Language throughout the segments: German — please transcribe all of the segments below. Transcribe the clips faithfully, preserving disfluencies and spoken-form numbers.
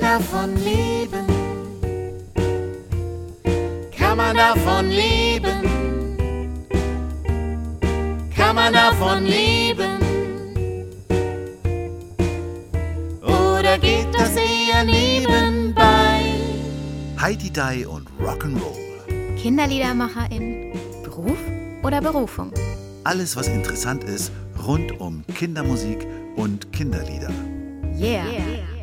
davon leben? Kann man davon leben? Kann man davon leben? Oder geht das eher nebenbei? Heidi Dai und Rock'n'Roll. Kinderliedermacherin, Beruf oder Berufung? Alles, was interessant ist, rund um Kindermusik und Kinderlieder. Yeah. yeah.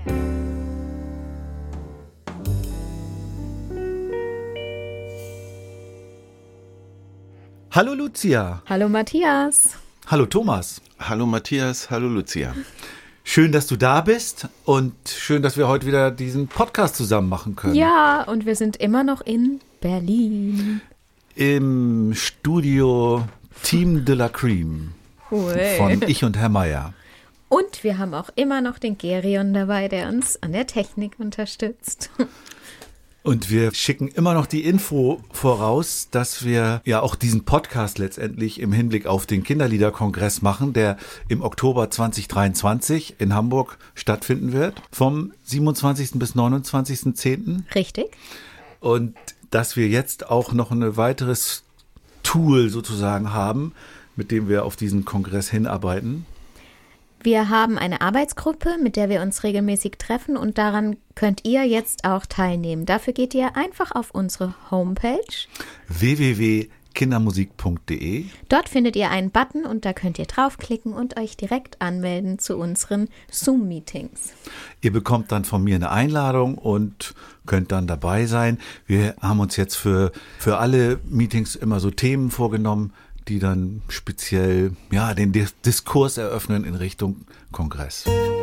Hallo Lucia. Hallo Matthias. Hallo Thomas. Hallo Matthias, hallo Lucia. Schön, dass du da bist und schön, dass wir heute wieder diesen Podcast zusammen machen können. Ja, und wir sind immer noch in Berlin. Im Studio Team de la Cream Ui. von Ich und Herr Meier. Und wir haben auch immer noch den Gerion dabei, der uns an der Technik unterstützt. Und wir schicken immer noch die Info voraus, dass wir ja auch diesen Podcast letztendlich im Hinblick auf den Kinderliederkongress machen, der im Oktober zwanzig dreiundzwanzig in Hamburg stattfinden wird, vom siebenundzwanzigsten bis neunundzwanzigsten zehnten Richtig. Und dass wir jetzt auch noch ein weiteres Tool sozusagen haben, mit dem wir auf diesen Kongress hinarbeiten. Wir haben eine Arbeitsgruppe, mit der wir uns regelmäßig treffen und daran könnt ihr jetzt auch teilnehmen. Dafür geht ihr einfach auf unsere Homepage w w w punkt kindermusik punkt d e. Dort findet ihr einen Button und da könnt ihr draufklicken und euch direkt anmelden zu unseren Zoom-Meetings. Ihr bekommt dann von mir eine Einladung und könnt dann dabei sein. Wir haben uns jetzt für, für alle Meetings immer so Themen vorgenommen, die dann speziell ja, den Diskurs eröffnen in Richtung Kongress.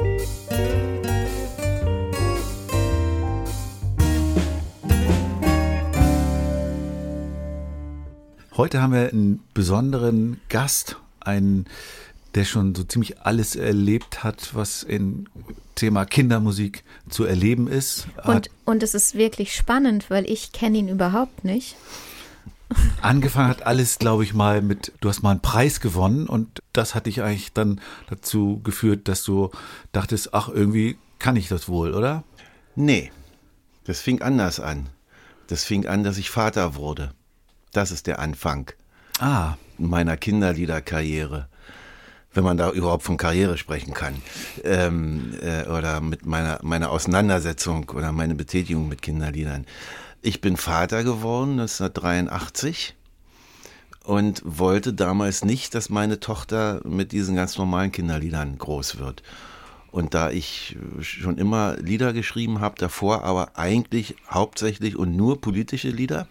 Heute haben wir einen besonderen Gast, einen, der schon so ziemlich alles erlebt hat, was im Thema Kindermusik zu erleben ist. Und, und es ist wirklich spannend, weil ich kenne ihn überhaupt nicht. Angefangen hat alles, glaube ich, mal mit, du hast mal einen Preis gewonnen und das hat dich eigentlich dann dazu geführt, dass du dachtest, ach, irgendwie kann ich das wohl, oder? Nee, das fing anders an. Das fing an, dass ich Vater wurde. Das ist der Anfang ah. meiner Kinderliederkarriere. Wenn man da überhaupt von Karriere sprechen kann. Ähm, äh, oder mit meiner, meiner Auseinandersetzung oder meine Betätigung mit Kinderliedern. Ich bin Vater geworden neunzehnhundertdreiundachtzig und wollte damals nicht, dass meine Tochter mit diesen ganz normalen Kinderliedern groß wird. Und da ich schon immer Lieder geschrieben habe, davor aber eigentlich hauptsächlich und nur politische Lieder,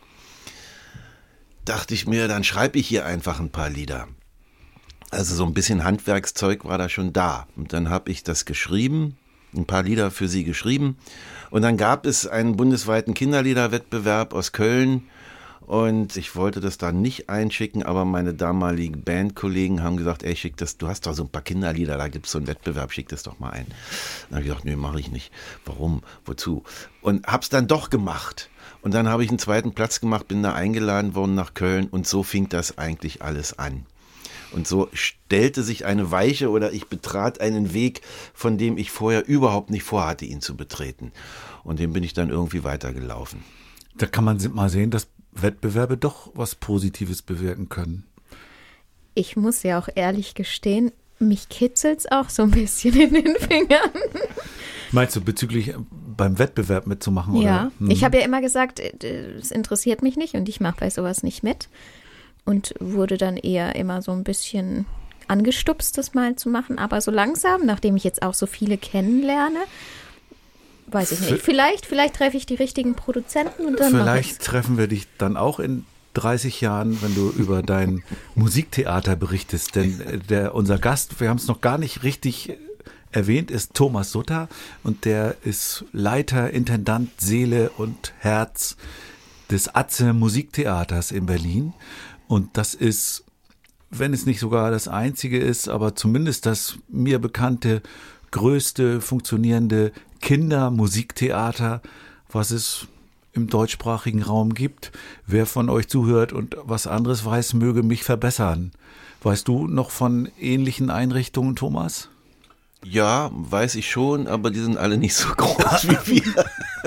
dachte ich mir, dann schreibe ich hier einfach ein paar Lieder. Also so ein bisschen Handwerkszeug war da schon da. Und dann habe ich das geschrieben, ein paar Lieder für sie geschrieben. Und dann gab es einen bundesweiten Kinderliederwettbewerb aus Köln und ich wollte das da nicht einschicken, aber meine damaligen Bandkollegen haben gesagt, ey, schick das, du hast doch so ein paar Kinderlieder, da gibt es so einen Wettbewerb, schick das doch mal ein. Dann habe ich gesagt, nee, mache ich nicht. Warum? Wozu? Und hab's dann doch gemacht. Und dann habe ich einen zweiten Platz gemacht, bin da eingeladen worden nach Köln und so fing das eigentlich alles an. Und so stellte sich eine Weiche oder ich betrat einen Weg, von dem ich vorher überhaupt nicht vorhatte, ihn zu betreten. Und dem bin ich dann irgendwie weitergelaufen. Da kann man mal sehen, dass Wettbewerbe doch was Positives bewirken können. Ich muss ja auch ehrlich gestehen, mich kitzelt's auch so ein bisschen in den Fingern. Meinst du bezüglich beim Wettbewerb mitzumachen? Oder? Ja, Mhm. ich habe ja immer gesagt, es interessiert mich nicht und ich mache bei sowas nicht mit. Und wurde dann eher immer so ein bisschen angestupst, das mal zu machen. Aber so langsam, nachdem ich jetzt auch so viele kennenlerne, weiß ich nicht. Vielleicht, vielleicht treffe ich die richtigen Produzenten und dann Vielleicht treffen wir dich dann auch in dreißig Jahren, wenn du über dein Musiktheater berichtest. Denn der, unser Gast, wir haben es noch gar nicht richtig erwähnt, ist Thomas Sutter. Und der ist Leiter, Intendant, Seele und Herz des Atze Musiktheaters in Berlin. Und das ist, wenn es nicht sogar das einzige ist, aber zumindest das mir bekannte, größte funktionierende Kindermusiktheater, was es im deutschsprachigen Raum gibt. Wer von euch zuhört und was anderes weiß, möge mich verbessern. Weißt du noch von ähnlichen Einrichtungen, Thomas? Ja, weiß ich schon, aber die sind alle nicht so groß wie wir.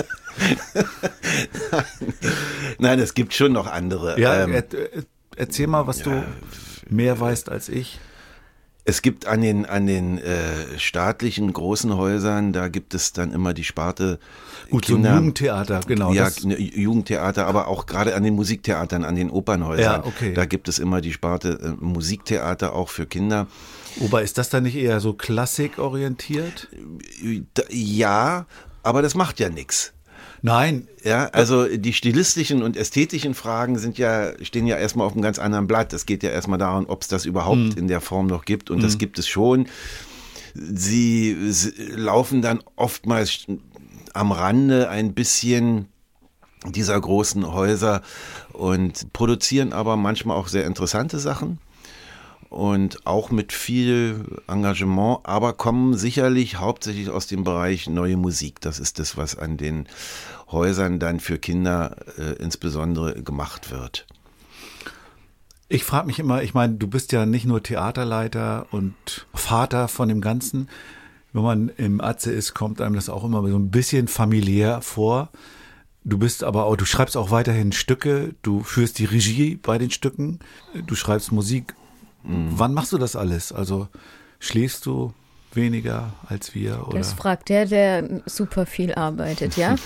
Nein, es gibt schon noch andere. Ja, ähm, er, erzähl mal, was ja, du mehr weißt als ich. Es gibt an den, an den äh, staatlichen großen Häusern, da gibt es dann immer die Sparte Gut, Kinder, so ein Jugendtheater, genau. Ja, das, ne, Jugendtheater, aber auch gerade an den Musiktheatern, an den Opernhäusern. Ja, okay. Da gibt es immer die Sparte äh, Musiktheater auch für Kinder. wobei, ist das dann nicht eher so klassikorientiert? Da, ja, aber das macht ja nichts. Nein. Ja, also die stilistischen und ästhetischen Fragen sind ja, stehen ja erstmal auf einem ganz anderen Blatt. Es geht ja erstmal darum, ob es das überhaupt Mhm. in der Form noch gibt. Und das gibt es schon. Sie, sie laufen dann oftmals am Rande ein bisschen dieser großen Häuser und produzieren aber manchmal auch sehr interessante Sachen. Und auch mit viel Engagement, aber kommen sicherlich hauptsächlich aus dem Bereich neue Musik. Das ist das, was an den Häusern dann für Kinder äh, insbesondere gemacht wird. Ich frage mich immer, ich meine, du bist ja nicht nur Theaterleiter und Vater von dem Ganzen. Wenn man im Atze ist, kommt einem das auch immer so ein bisschen familiär vor. Du bist aber auch, du schreibst auch weiterhin Stücke, du führst die Regie bei den Stücken, du schreibst Musik. Mhm. Wann machst du das alles? Also schläfst du weniger als wir? Oder? Das fragt der, der super viel arbeitet, ja?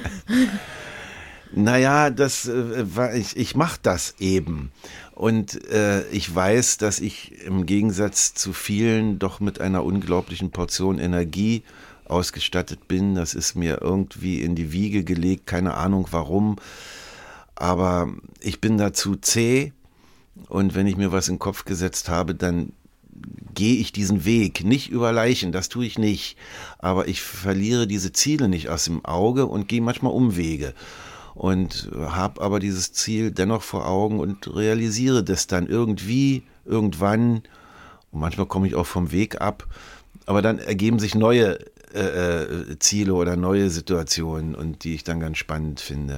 Naja, das äh, war ich, ich mache das eben. Und äh, ich weiß, dass ich im Gegensatz zu vielen doch mit einer unglaublichen Portion Energie ausgestattet bin. Das ist mir irgendwie in die Wiege gelegt, keine Ahnung warum. Aber ich bin dazu zäh. Und wenn ich mir was in den Kopf gesetzt habe, dann gehe ich diesen Weg, nicht über Leichen, das tue ich nicht. Aber ich verliere diese Ziele nicht aus dem Auge und gehe manchmal Umwege. Und habe aber dieses Ziel dennoch vor Augen und realisiere das dann irgendwie, irgendwann. Und manchmal komme ich auch vom Weg ab. Aber dann ergeben sich neue äh, Ziele oder neue Situationen, und die ich dann ganz spannend finde.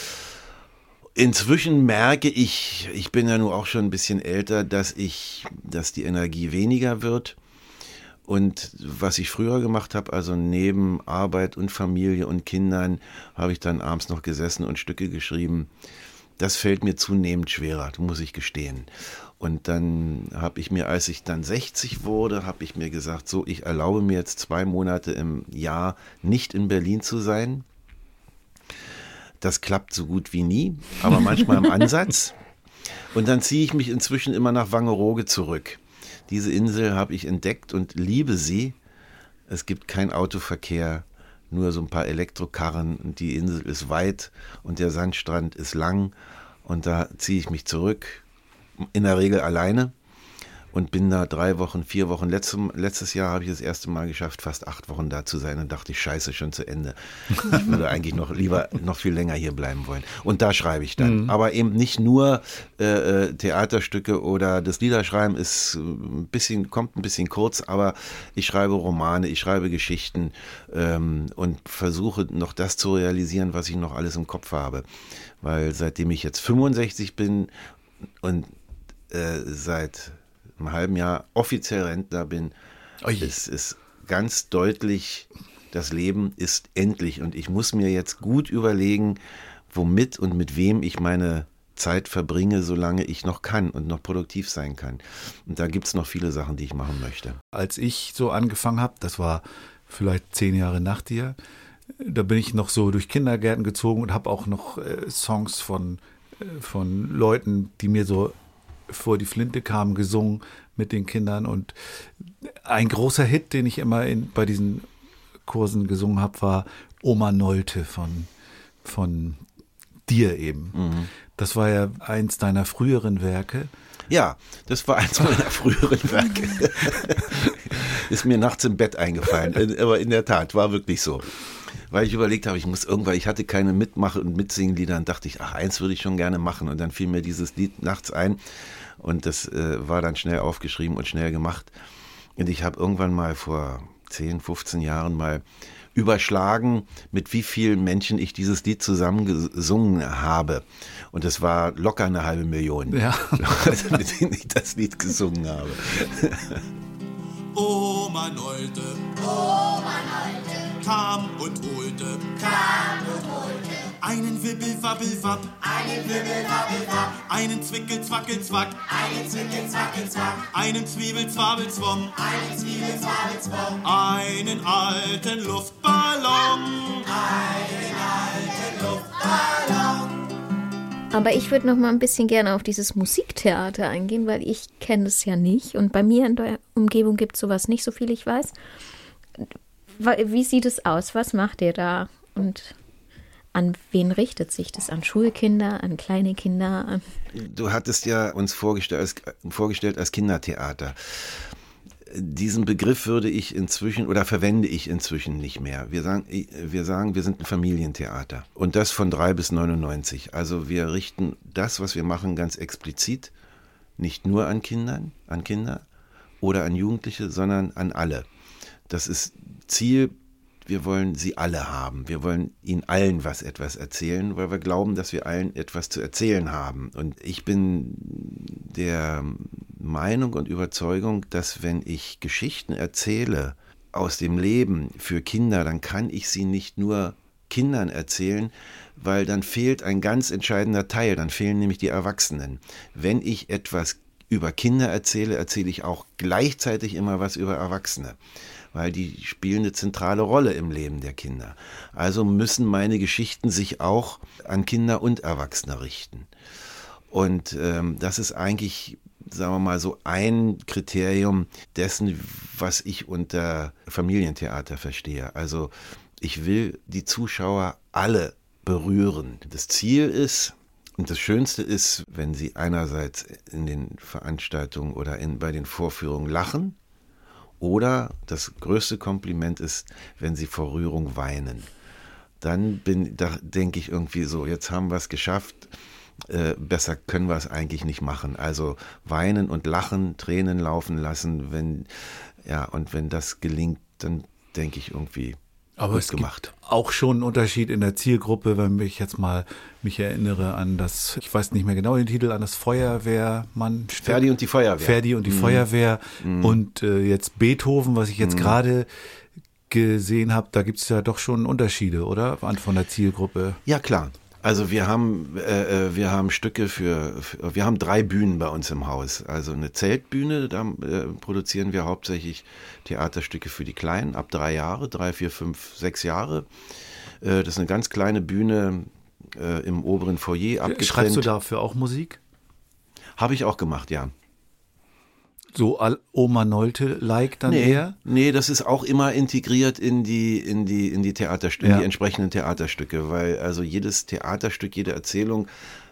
Inzwischen merke ich, ich bin ja nun auch schon ein bisschen älter, dass ich, dass die Energie weniger wird. Und was ich früher gemacht habe, also neben Arbeit und Familie und Kindern, habe ich dann abends noch gesessen und Stücke geschrieben. Das fällt mir zunehmend schwerer, muss ich gestehen. Und dann habe ich mir, als ich dann sechzig wurde, habe ich mir gesagt, so, ich erlaube mir jetzt zwei Monate im Jahr nicht in Berlin zu sein. Das klappt so gut wie nie, aber manchmal im Ansatz. Und dann ziehe ich mich inzwischen immer nach Wangerooge zurück. Diese Insel habe ich entdeckt und liebe sie. Es gibt keinen Autoverkehr, nur so ein paar Elektrokarren. Und die Insel ist weit und der Sandstrand ist lang. Und da ziehe ich mich zurück, in der Regel alleine. Und bin da drei Wochen, vier Wochen. Letztes, letztes Jahr habe ich das erste Mal geschafft, fast acht Wochen da zu sein. Und dachte ich, scheiße, schon zu Ende. Ich würde eigentlich noch lieber noch viel länger hier bleiben wollen. Und da schreibe ich dann. Mhm. Aber eben nicht nur äh, Theaterstücke oder das Liederschreiben ist ein bisschen, kommt ein bisschen kurz, aber ich schreibe Romane, ich schreibe Geschichten ähm, und versuche noch das zu realisieren, was ich noch alles im Kopf habe. Weil seitdem ich jetzt fünfundsechzig bin und äh, seit einem halben Jahr offiziell Rentner bin, es ist ganz deutlich, das Leben ist endlich und ich muss mir jetzt gut überlegen, womit und mit wem ich meine Zeit verbringe, solange ich noch kann und noch produktiv sein kann. Und da gibt es noch viele Sachen, die ich machen möchte. Als ich so angefangen habe, das war vielleicht zehn Jahre nach dir, da bin ich noch so durch Kindergärten gezogen und habe auch noch äh, Songs von, äh, von Leuten, die mir so vor die Flinte kamen, gesungen mit den Kindern. Und ein großer Hit, den ich immer in, bei diesen Kursen gesungen habe, war Oma Nolte von, von dir eben. Mhm. Das war ja eins deiner früheren Werke. Ja, das war eins meiner früheren Werke. Ist mir nachts im Bett eingefallen. Aber in der Tat, war wirklich so. Weil ich überlegt habe, ich muss irgendwann, ich hatte keine Mitmache- und Mitsingenlieder, und dachte ich, ach, eins würde ich schon gerne machen. Und dann fiel mir dieses Lied nachts ein und das äh, war dann schnell aufgeschrieben und schnell gemacht. Und ich habe irgendwann mal vor zehn, fünfzehn Jahren mal überschlagen, mit wie vielen Menschen ich dieses Lied zusammen gesungen habe. Und es war locker eine halbe Million, ja. mit denen ich das Lied gesungen habe. Oh, Oma Nolte, Oma Nolte, kam und holte, kam und holte, einen Wibbel-Wabbel-Wapp, einen Wibbel-Wabbel-Wapp, einen Zwickel-Zwackel-Zwack, einen Zwickel-Zwackel-Zwack, einen Zwiebel-Zwabel-Zwom, einen Zwiebel-Zwabel-Zwom, einen alten Luftballon, einen alten Luftballon. Aber ich würde noch mal ein bisschen gerne auf dieses Musiktheater eingehen, weil ich kenne es ja nicht. Und bei mir in der Umgebung gibt es sowas nicht, so viel ich weiß. Wie sieht es aus? Was macht ihr da? Und an wen richtet sich das? An Schulkinder, an kleine Kinder? An Du hattest ja uns vorgestellt als, vorgestellt als Kindertheater. Diesen Begriff würde ich inzwischen oder verwende ich inzwischen nicht mehr. Wir sagen, wir sagen, wir sind ein Familientheater und das von drei bis neunundneunzig. Also wir richten das, was wir machen, ganz explizit nicht nur an Kindern, an Kinder oder an Jugendliche, sondern an alle. Das ist Ziel. Wir wollen sie alle haben. Wir wollen ihnen allen was etwas erzählen, weil wir glauben, dass wir allen etwas zu erzählen haben. Und ich bin der Meinung und Überzeugung, dass wenn ich Geschichten erzähle aus dem Leben für Kinder, dann kann ich sie nicht nur Kindern erzählen, weil dann fehlt ein ganz entscheidender Teil, dann fehlen nämlich die Erwachsenen. Wenn ich etwas über Kinder erzähle, erzähle ich auch gleichzeitig immer was über Erwachsene, weil die spielen eine zentrale Rolle im Leben der Kinder. Also müssen meine Geschichten sich auch an Kinder und Erwachsene richten. Und ähm, das ist eigentlich, sagen wir mal, so ein Kriterium dessen, was ich unter Familientheater verstehe. Also ich will die Zuschauer alle berühren. Das Ziel ist, und das Schönste ist, wenn sie einerseits in den Veranstaltungen oder in, bei den Vorführungen lachen, oder das größte Kompliment ist, wenn sie vor Rührung weinen. Dann bin, da denke ich irgendwie so, jetzt haben wir es geschafft, äh, besser können wir es eigentlich nicht machen. Also weinen und lachen, Tränen laufen lassen, wenn, ja, und wenn das gelingt, dann denke ich irgendwie, aber es gemacht. Gibt auch schon einen Unterschied in der Zielgruppe, wenn ich jetzt mal mich erinnere an das, ich weiß nicht mehr genau den Titel, an das Feuerwehrmann. Ferdi und die Feuerwehr. Ferdi und die mhm. Feuerwehr mhm. und äh, jetzt Beethoven, was ich jetzt mhm. gerade gesehen habe, da gibt es ja doch schon Unterschiede, oder? Von der Zielgruppe. Ja, klar. Also wir haben äh, wir haben Stücke für, für, wir haben drei Bühnen bei uns im Haus. Also eine Zeltbühne, da äh, produzieren wir hauptsächlich Theaterstücke für die Kleinen, ab drei Jahre, drei, vier, fünf, sechs Jahre. Äh, das ist eine ganz kleine Bühne äh, im oberen Foyer abgetrennt. Schreibst du dafür auch Musik? Habe ich auch gemacht, ja. So Oma Nolte-like dann nee, eher? Nee, das ist auch immer integriert in die, in die, in die Theaterstücke, ja. in die entsprechenden Theaterstücke, weil also jedes Theaterstück, jede Erzählung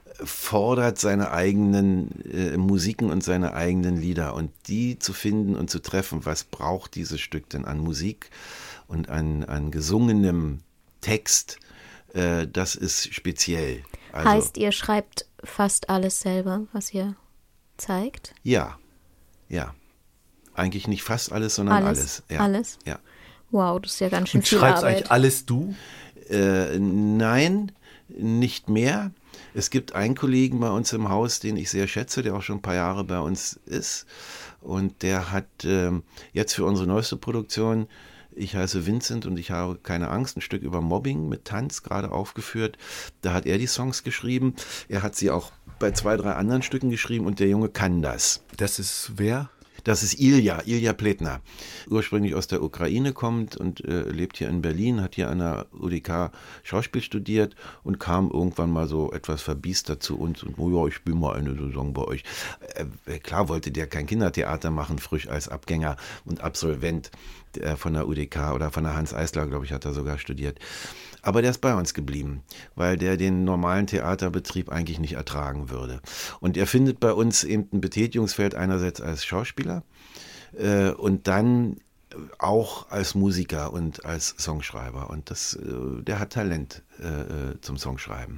fordert seine eigenen äh, Musiken und seine eigenen Lieder und die zu finden und zu treffen, was braucht dieses Stück denn an Musik und an, an gesungenem Text, äh, das ist speziell. Also, heißt, ihr schreibt fast alles selber, was ihr zeigt? Ja. Ja, eigentlich nicht fast alles, sondern alles. Alles? Ja. Alles? Ja. Wow, das ist ja ganz schön Und viel schreibst Arbeit. Eigentlich alles du? Äh, nein, nicht mehr. Es gibt einen Kollegen bei uns im Haus, den ich sehr schätze, der auch schon ein paar Jahre bei uns ist. Und der hat ähm, jetzt für unsere neueste Produktion, ich heiße Vincent und ich habe keine Angst, ein Stück über Mobbing mit Tanz gerade aufgeführt. Da hat er die Songs geschrieben. Er hat sie auch bei zwei, drei anderen Stücken geschrieben und der Junge kann das. Das ist wer? Das ist Ilja, Ilja Pletner. Ursprünglich aus der Ukraine kommt und äh, lebt hier in Berlin, hat hier an der U D K Schauspiel studiert und kam irgendwann mal so etwas verbiestert zu uns und, oh ja, ich spiele mal eine Saison bei euch. Äh, klar wollte der kein Kindertheater machen, frisch als Abgänger und Absolvent äh, von der U D K oder von der Hans Eisler, glaube ich, hat er sogar studiert. Aber der ist bei uns geblieben, weil der den normalen Theaterbetrieb eigentlich nicht ertragen würde. Und er findet bei uns eben ein Betätigungsfeld einerseits als Schauspieler äh, und dann auch als Musiker und als Songschreiber. Und das, äh, der hat Talent äh, zum Songschreiben.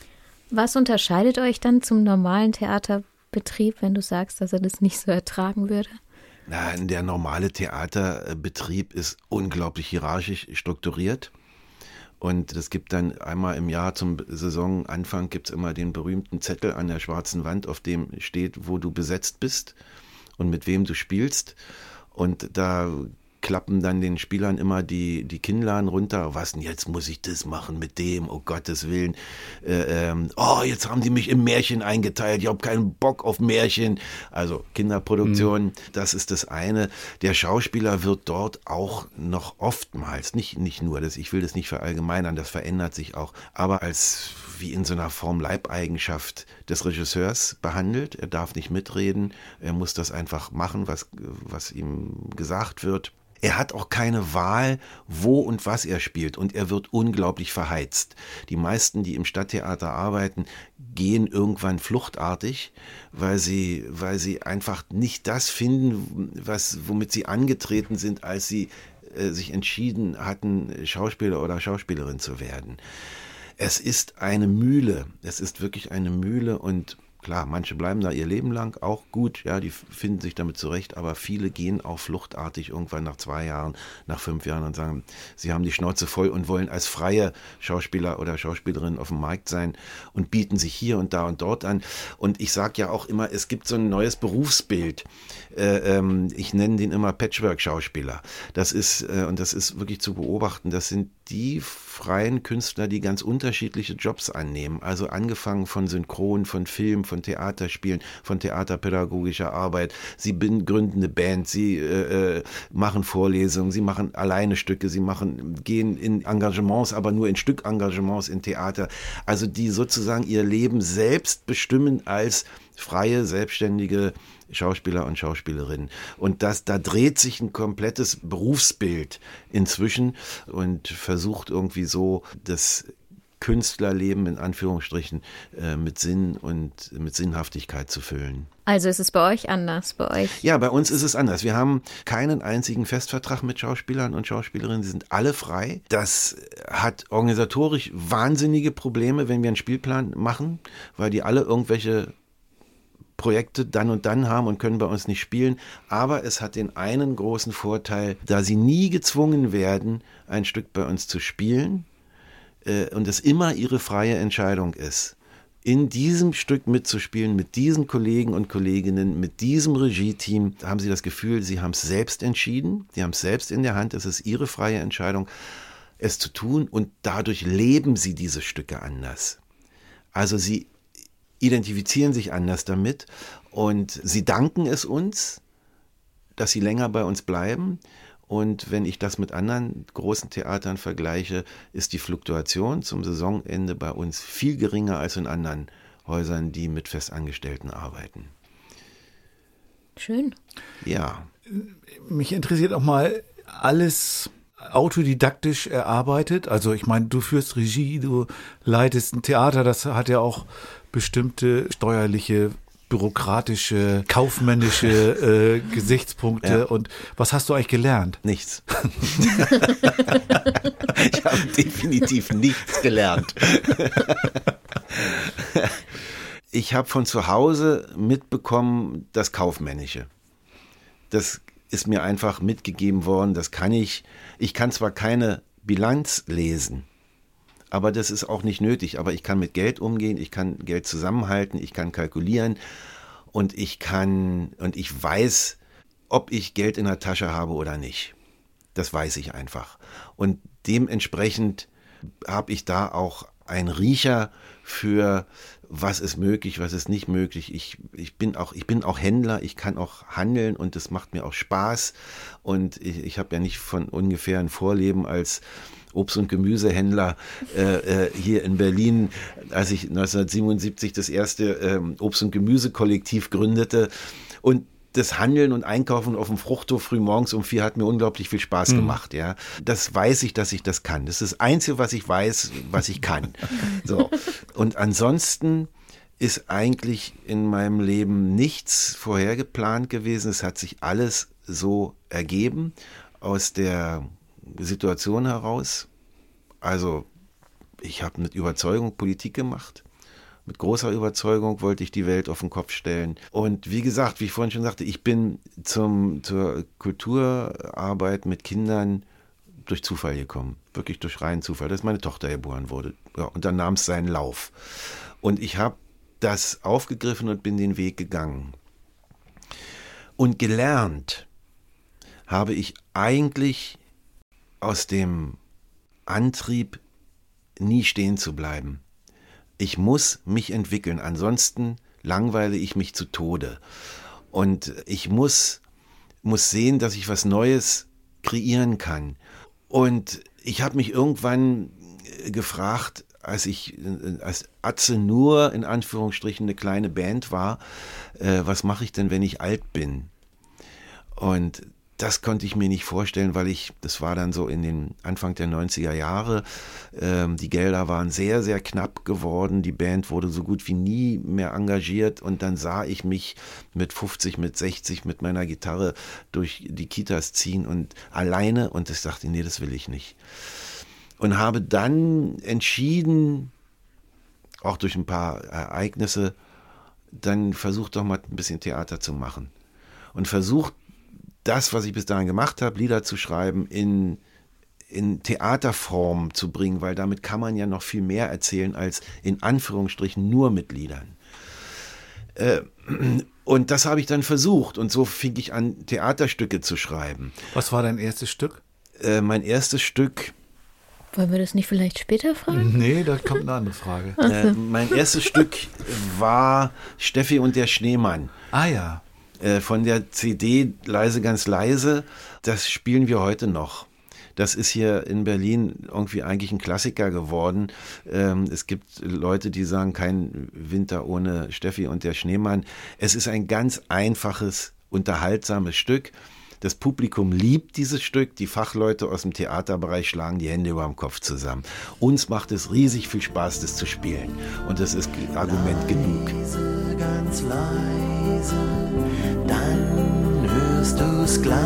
Was unterscheidet euch dann zum normalen Theaterbetrieb, wenn du sagst, dass er das nicht so ertragen würde? Na, der normale Theaterbetrieb ist unglaublich hierarchisch strukturiert. Und es gibt dann einmal im Jahr zum Saisonanfang gibt es immer den berühmten Zettel an der schwarzen Wand, auf dem steht, wo du besetzt bist und mit wem du spielst. Und da klappen dann den Spielern immer die, die Kinnladen runter. Was denn, jetzt muss ich das machen mit dem, oh Gottes Willen. Äh, ähm, oh, jetzt haben die mich im Märchen eingeteilt, ich habe keinen Bock auf Märchen. Also Kinderproduktion, mhm. das ist das eine. Der Schauspieler wird dort auch noch oftmals, nicht, nicht nur, das, ich will das nicht verallgemeinern, das verändert sich auch, aber als wie in so einer Form Leibeigenschaft des Regisseurs behandelt. Er darf nicht mitreden, er muss das einfach machen, was, was ihm gesagt wird. Er hat auch keine Wahl, wo und was er spielt, und er wird unglaublich verheizt. Die meisten, die im Stadttheater arbeiten, gehen irgendwann fluchtartig, weil sie, weil sie einfach nicht das finden, was, womit sie angetreten sind, als sie äh, sich entschieden hatten, Schauspieler oder Schauspielerin zu werden. Es ist eine Mühle, es ist wirklich eine Mühle, und klar, manche bleiben da ihr Leben lang, auch gut, ja, die finden sich damit zurecht, aber viele gehen auch fluchtartig irgendwann nach zwei Jahren, nach fünf Jahren und sagen, sie haben die Schnauze voll und wollen als freie Schauspieler oder Schauspielerin auf dem Markt sein und bieten sich hier und da und dort an. Und ich sage ja auch immer, es gibt so ein neues Berufsbild. Äh, ähm, ich nenne den immer Patchwork-Schauspieler. Das ist, äh, und das ist wirklich zu beobachten, das sind die freien Künstler, die ganz unterschiedliche Jobs annehmen. Also angefangen von Synchron, von Film, von Theaterspielen, von theaterpädagogischer Arbeit. Sie gründen eine Band, sie äh, machen Vorlesungen, sie machen alleine Stücke, sie machen, gehen in Engagements, aber nur in Stückengagements in Theater. Also die sozusagen ihr Leben selbst bestimmen als freie, selbstständige Schauspieler und Schauspielerinnen. Und das, da dreht sich ein komplettes Berufsbild inzwischen und versucht irgendwie so das Künstlerleben in Anführungsstrichen äh, mit Sinn und mit Sinnhaftigkeit zu füllen. Also ist es bei euch anders, bei euch? Ja, bei uns ist es anders. Wir haben keinen einzigen Festvertrag mit Schauspielern und Schauspielerinnen. Sie sind alle frei. Das hat organisatorisch wahnsinnige Probleme, wenn wir einen Spielplan machen, weil die alle irgendwelche Projekte dann und dann haben und können bei uns nicht spielen. Aber es hat den einen großen Vorteil, da sie nie gezwungen werden, ein Stück bei uns zu spielen äh, und es immer ihre freie Entscheidung ist, in diesem Stück mitzuspielen, mit diesen Kollegen und Kolleginnen, mit diesem Regie-Team, haben sie das Gefühl, sie haben es selbst entschieden, sie haben es selbst in der Hand, es ist ihre freie Entscheidung, es zu tun, und dadurch leben sie diese Stücke anders. Also sie identifizieren sich anders damit und sie danken es uns, dass sie länger bei uns bleiben. Und wenn ich das mit anderen großen Theatern vergleiche, ist die Fluktuation zum Saisonende bei uns viel geringer als in anderen Häusern, die mit Festangestellten arbeiten. Schön. Ja. Mich interessiert auch mal alles autodidaktisch erarbeitet. Also ich meine, du führst Regie, du leitest ein Theater, das hat ja auch bestimmte steuerliche, bürokratische, kaufmännische äh, Gesichtspunkte. Ja. Und was hast du eigentlich gelernt? Nichts. Ich habe definitiv nichts gelernt. Ich habe von zu Hause mitbekommen, das Kaufmännische. Das ist mir einfach mitgegeben worden, das kann ich. Ich kann zwar keine Bilanz lesen, aber das ist auch nicht nötig. Aber ich kann mit Geld umgehen, ich kann Geld zusammenhalten, ich kann kalkulieren und ich kann, und ich weiß, ob ich Geld in der Tasche habe oder nicht. Das weiß ich einfach. Und dementsprechend habe ich da auch einen Riecher für, was ist möglich, was ist nicht möglich. Ich, ich bin auch, ich bin auch Händler, ich kann auch handeln und das macht mir auch Spaß. Und ich, ich habe ja nicht von ungefähr ein Vorleben als Obst- und Gemüsehändler äh, äh, hier in Berlin, als ich neunzehnhundertsiebenundsiebzig das erste ähm, Obst- und Gemüsekollektiv gründete. Und das Handeln und Einkaufen auf dem Fruchthof früh morgens um vier hat mir unglaublich viel Spaß gemacht. Ja, das weiß ich, dass ich das kann. Das ist das Einzige, was ich weiß, was ich kann. So. Und ansonsten ist eigentlich in meinem Leben nichts vorhergeplant gewesen. Es hat sich alles so ergeben aus der Situation heraus. Also ich habe mit Überzeugung Politik gemacht. Mit großer Überzeugung wollte ich die Welt auf den Kopf stellen. Und wie gesagt, wie ich vorhin schon sagte, ich bin zum, zur Kulturarbeit mit Kindern durch Zufall gekommen. Wirklich durch reinen Zufall, dass meine Tochter geboren wurde. Ja, und dann nahm es seinen Lauf. Und ich habe das aufgegriffen und bin den Weg gegangen. Und gelernt habe ich eigentlich aus dem Antrieb, nie stehen zu bleiben. Ich muss mich entwickeln, ansonsten langweile ich mich zu Tode. Und ich muss, muss sehen, dass ich was Neues kreieren kann. Und ich habe mich irgendwann gefragt, als ich als Atze nur in Anführungsstrichen eine kleine Band war, äh, was mache ich denn, wenn ich alt bin? Und das konnte ich mir nicht vorstellen, weil ich, das war dann so in den Anfang der neunziger Jahre, ähm, die Gelder waren sehr, sehr knapp geworden, die Band wurde so gut wie nie mehr engagiert und dann sah ich mich mit fünfzig, mit sechzig mit meiner Gitarre durch die Kitas ziehen und alleine und ich dachte, nee, das will ich nicht. Und habe dann entschieden, auch durch ein paar Ereignisse, dann versucht doch mal ein bisschen Theater zu machen und versucht, das, was ich bis dahin gemacht habe, Lieder zu schreiben, in, in Theaterform zu bringen, weil damit kann man ja noch viel mehr erzählen als in Anführungsstrichen nur mit Liedern. Äh, und das habe ich dann versucht und so fing ich an, Theaterstücke zu schreiben. Was war dein erstes Stück? Äh, mein erstes Stück... Wollen wir das nicht vielleicht später fragen? Nee, da kommt eine andere Frage. Äh, mein erstes Stück war Steffi und der Schneemann. Ah ja. Von der C D Leise, ganz leise, das spielen wir heute noch. Das ist hier in Berlin irgendwie eigentlich ein Klassiker geworden. Es gibt Leute, die sagen, kein Winter ohne Steffi und der Schneemann. Es ist ein ganz einfaches, unterhaltsames Stück. Das Publikum liebt dieses Stück, die Fachleute aus dem Theaterbereich schlagen die Hände über dem Kopf zusammen. Uns macht es riesig viel Spaß, das zu spielen. Und das ist Argument genug. Leise, ganz leise, dann hörst du's gleich.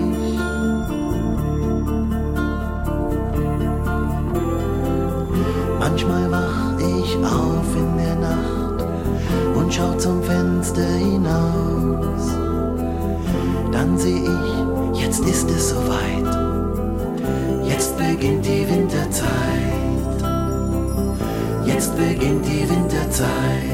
Manchmal wach ich auf in der Nacht und schau zum Fenster hinaus. Dann seh ich, jetzt ist es soweit. Jetzt beginnt die Winterzeit. Jetzt beginnt die Winterzeit.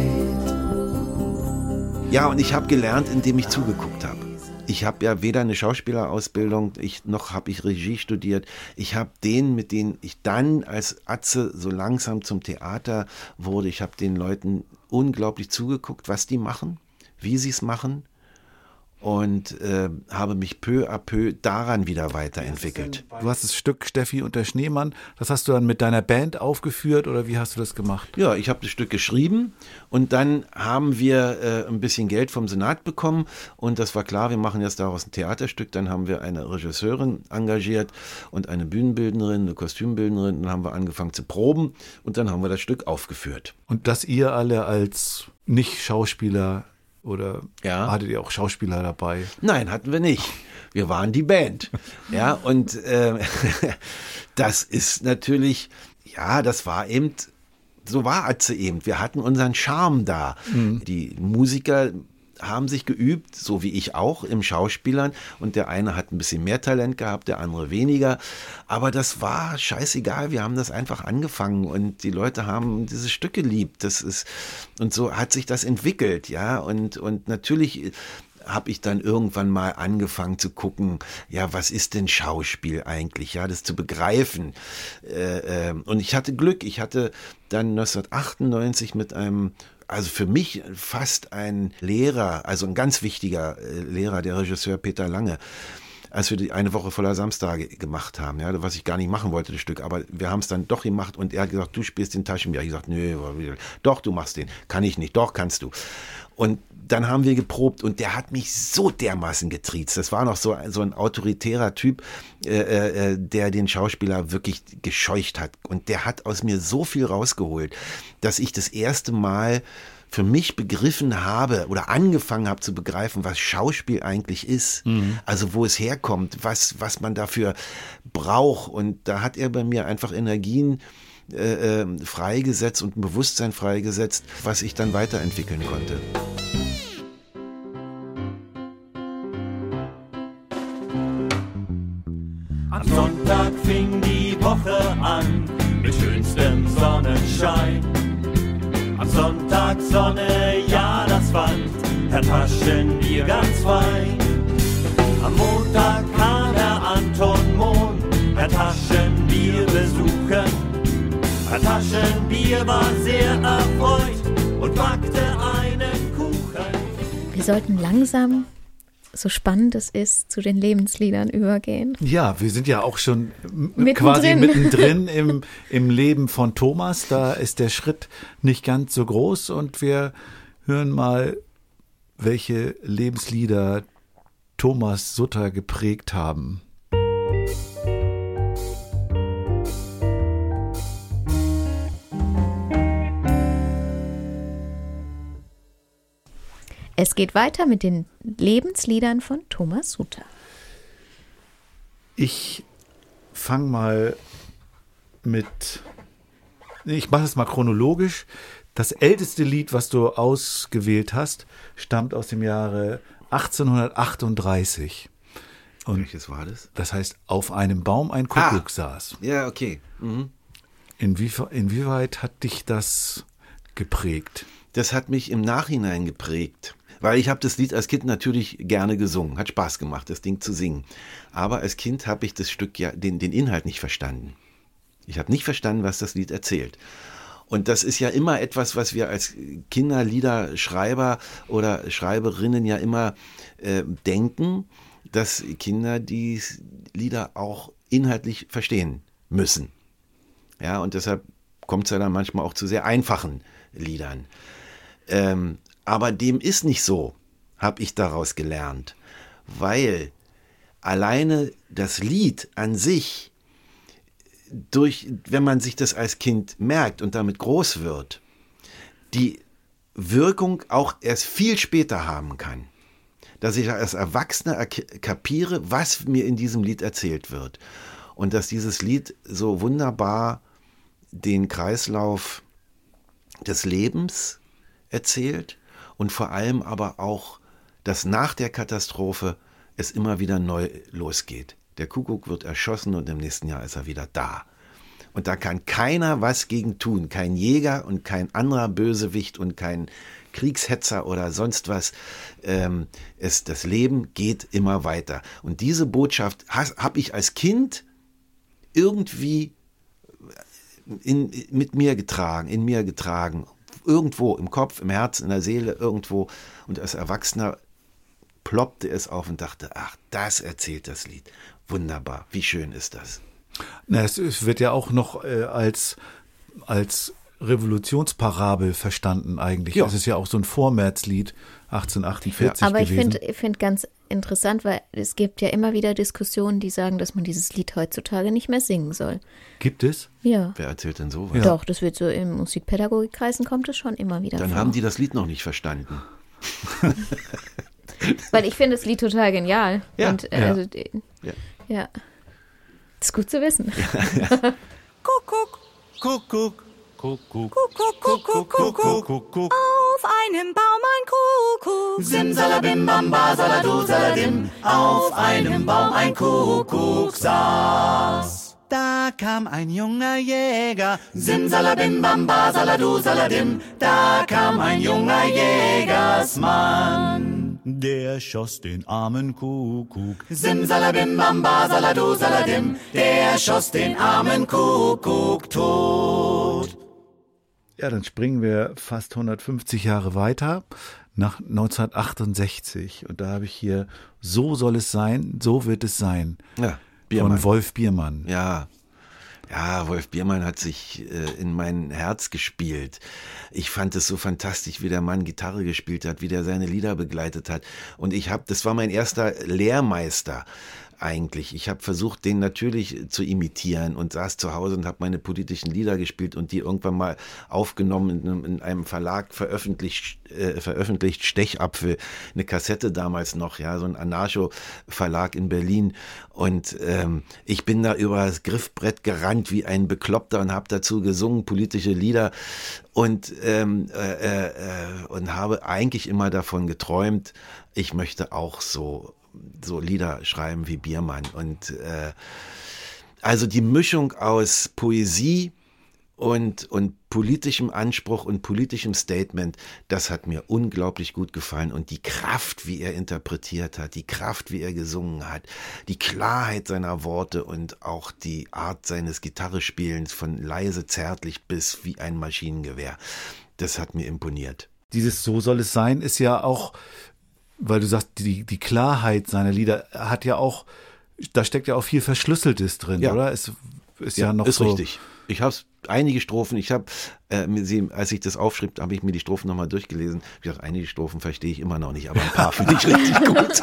Ja, und ich habe gelernt, indem ich zugeguckt habe. Ich habe ja weder eine Schauspielerausbildung, ich, noch habe ich Regie studiert. Ich habe denen, mit denen ich dann als Atze so langsam zum Theater wurde, ich habe den Leuten unglaublich zugeguckt, was die machen, wie sie es machen. Und äh, habe mich peu à peu daran wieder weiterentwickelt. Du hast das Stück Steffi und der Schneemann, das hast du dann mit deiner Band aufgeführt oder wie hast du das gemacht? Ja, ich habe das Stück geschrieben und dann haben wir äh, ein bisschen Geld vom Senat bekommen und das war klar, wir machen jetzt daraus ein Theaterstück. Dann haben wir eine Regisseurin engagiert und eine Bühnenbildnerin, eine Kostümbildnerin. Dann haben wir angefangen zu proben und dann haben wir das Stück aufgeführt. Und dass ihr alle als Nicht-Schauspieler oder ja. Hattet ihr auch Schauspieler dabei? Nein, hatten wir nicht. Wir waren die Band. Ja, und äh, das ist natürlich, ja, das war eben, so war Atze eben. Wir hatten unseren Charme da. Mhm. Die Musiker haben sich geübt, so wie ich auch, im Schauspielern. Und der eine hat ein bisschen mehr Talent gehabt, der andere weniger. Aber das war scheißegal. Wir haben das einfach angefangen und die Leute haben dieses Stück geliebt. Das ist, und so hat sich das entwickelt, ja. Und, und natürlich habe ich dann irgendwann mal angefangen zu gucken, ja, was ist denn Schauspiel eigentlich, ja, das zu begreifen. Äh, äh, und ich hatte Glück. Ich hatte dann neunzehnhundertachtundneunzig mit einem, also für mich fast ein Lehrer, also ein ganz wichtiger äh, Lehrer, der Regisseur Peter Lange, als wir die eine Woche voller Samstage gemacht haben, ja, was ich gar nicht machen wollte, das Stück, aber wir haben es dann doch gemacht und er hat gesagt, du spielst den Taschenbier. Ich gesagt, nö, doch, du machst den. Kann ich nicht, doch, kannst du. Und dann haben wir geprobt und der hat mich so dermaßen getriezt. Das war noch so, so ein autoritärer Typ, äh, äh, der den Schauspieler wirklich gescheucht hat. Und der hat aus mir so viel rausgeholt, dass ich das erste Mal für mich begriffen habe oder angefangen habe zu begreifen, was Schauspiel eigentlich ist. Mhm. Also wo es herkommt, was, was man dafür braucht. Und da hat er bei mir einfach Energien äh, äh, freigesetzt und ein Bewusstsein freigesetzt, was ich dann weiterentwickeln konnte. Am Sonntag fing die Woche an mit schönstem Sonnenschein. Am Sonntag Sonne, ja, das fand Herr Taschenbier ganz fein. Am Montag kam Flaschen Bier, war sehr erfreut und backte einen Kuchen. Wir sollten langsam, so spannend es ist, zu den Lebensliedern übergehen. Ja, wir sind ja auch schon Mittendrin. quasi mittendrin im, im Leben von Thomas. Da ist der Schritt nicht ganz so groß und wir hören mal, welche Lebenslieder Thomas Sutter geprägt haben. Es geht weiter mit den Lebensliedern von Thomas Sutter. Ich fange mal mit, ich mache es mal chronologisch. Das älteste Lied, was du ausgewählt hast, stammt aus dem Jahre achtzehnhundertachtunddreißig. Und welches war das? Das heißt, auf einem Baum ein Kuckuck ah, saß. Ja, okay. Mhm. Inwie- inwieweit hat dich das geprägt? Das hat mich im Nachhinein geprägt. Weil ich habe das Lied als Kind natürlich gerne gesungen. Hat Spaß gemacht, das Ding zu singen. Aber als Kind habe ich das Stück ja, den, den Inhalt nicht verstanden. Ich habe nicht verstanden, was das Lied erzählt. Und das ist ja immer etwas, was wir als Kinderliederschreiber oder Schreiberinnen ja immer äh, denken, dass Kinder die Lieder auch inhaltlich verstehen müssen. Ja, und deshalb kommt es ja dann manchmal auch zu sehr einfachen Liedern. Ähm, aber dem ist nicht so, habe ich daraus gelernt, weil alleine das Lied an sich, durch, wenn man sich das als Kind merkt und damit groß wird, die Wirkung auch erst viel später haben kann. Dass ich als Erwachsener kapiere, was mir in diesem Lied erzählt wird. Und dass dieses Lied so wunderbar den Kreislauf des Lebens erzählt und vor allem aber auch, dass nach der Katastrophe es immer wieder neu losgeht. Der Kuckuck wird erschossen und im nächsten Jahr ist er wieder da. Und da kann keiner was gegen tun. Kein Jäger und kein anderer Bösewicht und kein Kriegshetzer oder sonst was. Ähm, es, das Leben geht immer weiter. Und diese Botschaft habe ich als Kind irgendwie in, mit mir getragen, in mir getragen. Irgendwo im Kopf, im Herzen, in der Seele, irgendwo. Und als Erwachsener ploppte es auf und dachte, ach, das erzählt das Lied. Wunderbar, wie schön ist das? Na, es wird ja auch noch äh, als, als Revolutionsparabel verstanden eigentlich. Ja. Es ist ja auch so ein Vormärzlied, achtzehnhundertachtundvierzig Aber ich gewesen. finde find ganz interessant, weil es gibt ja immer wieder Diskussionen, die sagen, dass man dieses Lied heutzutage nicht mehr singen soll. Gibt es? Ja. Wer erzählt denn sowas? Ja. Doch, das wird so in Musikpädagogikkreisen kommt es schon immer wieder Dann vor. haben die das Lied noch nicht verstanden. Weil ich finde das Lied total genial. Ja, Und, äh, ja. also, äh, Ja. ja. Das ist gut zu wissen. Kuckuck, Kuckuck, Kuckuck, Kuckuck, Kuckuck, Kuckuck. Kuckuck. Auf einem Baum ein Kuckuck. Simsalabim, bamba, saladu, saladim. Auf einem Baum ein Kuckuck saß. Da kam ein junger Jäger. Simsalabim, bamba, saladu, saladim. Da kam ein junger Jägersmann. Der schoss den armen Kuckuck. Simsalabim, bamba, saladu, saladim. Der schoss den armen Kuckuck tot. Ja, dann springen wir fast hundertfünfzig Jahre weiter nach neunzehnhundertachtundsechzig. Und da habe ich hier So soll es sein, so wird es sein. Ja, Biermann. Von Wolf Biermann. Ja, ja, Wolf Biermann hat sich äh, in mein Herz gespielt. Ich fand es so fantastisch, wie der Mann Gitarre gespielt hat, wie der seine Lieder begleitet hat. Und ich habe, das war mein erster Lehrmeister eigentlich. Ich habe versucht, den natürlich zu imitieren und saß zu Hause und habe meine politischen Lieder gespielt und die irgendwann mal aufgenommen in einem, in einem Verlag veröffentlicht, äh, veröffentlicht, Stechapfel, eine Kassette damals noch, ja, so ein Anarcho-Verlag in Berlin. Und ähm, ich bin da über das Griffbrett gerannt wie ein Bekloppter und habe dazu gesungen, politische Lieder und, ähm, äh, äh, und habe eigentlich immer davon geträumt, ich möchte auch so so Lieder schreiben wie Biermann. Und äh, also die Mischung aus Poesie und, und politischem Anspruch und politischem Statement, das hat mir unglaublich gut gefallen. Und die Kraft, wie er interpretiert hat, die Kraft, wie er gesungen hat, die Klarheit seiner Worte und auch die Art seines Gitarrespielens von leise, zärtlich bis wie ein Maschinengewehr, das hat mir imponiert. Dieses So soll es sein ist ja auch, weil du sagst, die, die Klarheit seiner Lieder hat ja auch, da steckt ja auch viel Verschlüsseltes drin, ja. oder? Es ist ja, ja noch ist so. Richtig. Ich habe einige Strophen, ich habe, äh, als ich das aufschrieb, habe ich mir die Strophen nochmal durchgelesen. Ich dachte, einige Strophen verstehe ich immer noch nicht, aber ein paar finde ich richtig gut.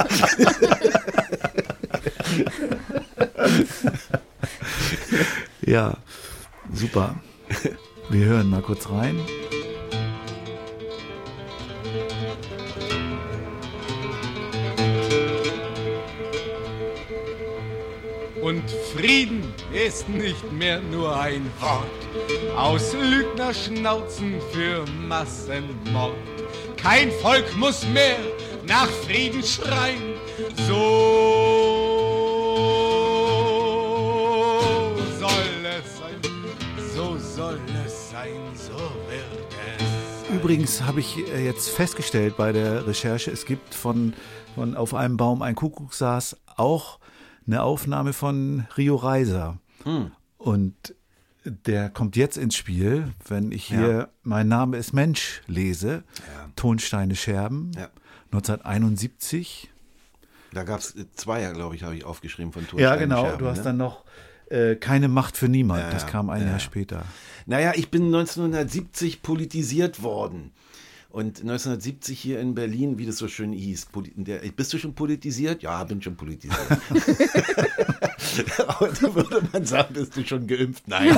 Ja, super. Wir hören mal kurz rein. Und Frieden ist nicht mehr nur ein Wort aus Lügnerschnauzen für Massenmord. Kein Volk muss mehr nach Frieden schreien, so soll es sein, so soll es sein, so wird es. Übrigens habe ich jetzt festgestellt bei der Recherche, es gibt von, von Auf einem Baum ein Kuckuck saß auch eine Aufnahme von Rio Reiser. Hm. Und der kommt jetzt ins Spiel, wenn ich hier ja. Mein Name ist Mensch lese. Ja. Tonsteine Scherben, ja. neunzehnhunderteinundsiebzig. Da gab es zwei, glaube ich, habe ich aufgeschrieben von Tonsteine Scherben. Ja, genau. Scherben, du hast ne? dann noch äh, Keine Macht für niemand. Ja, das kam ein ja. Jahr später. Naja, ich bin neunzehnhundertsiebzig politisiert worden. Und neunzehnhundertsiebzig hier in Berlin, wie das so schön hieß, der, bist du schon politisiert? Ja, bin schon politisiert. Und da würde man sagen, bist du schon geimpft? Nein.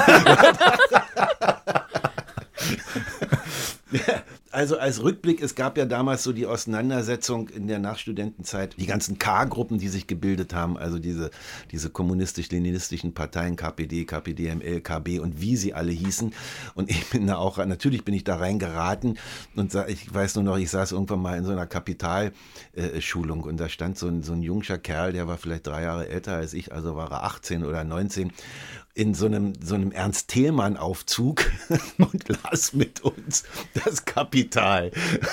Also als Rückblick, es gab ja damals so die Auseinandersetzung in der Nachstudentenzeit, die ganzen K-Gruppen, die sich gebildet haben, also diese, diese kommunistisch-leninistischen Parteien, K P D, K P D M L, K B und wie sie alle hießen. Und ich bin da auch, natürlich bin ich da reingeraten und ich weiß nur noch, ich saß irgendwann mal in so einer Kapitalschulung und da stand so ein, so ein jungscher Kerl, der war vielleicht drei Jahre älter als ich, also war er achtzehn oder neunzehn, in so einem, so einem Ernst-Thälmann-Aufzug und las mit uns das Kapital.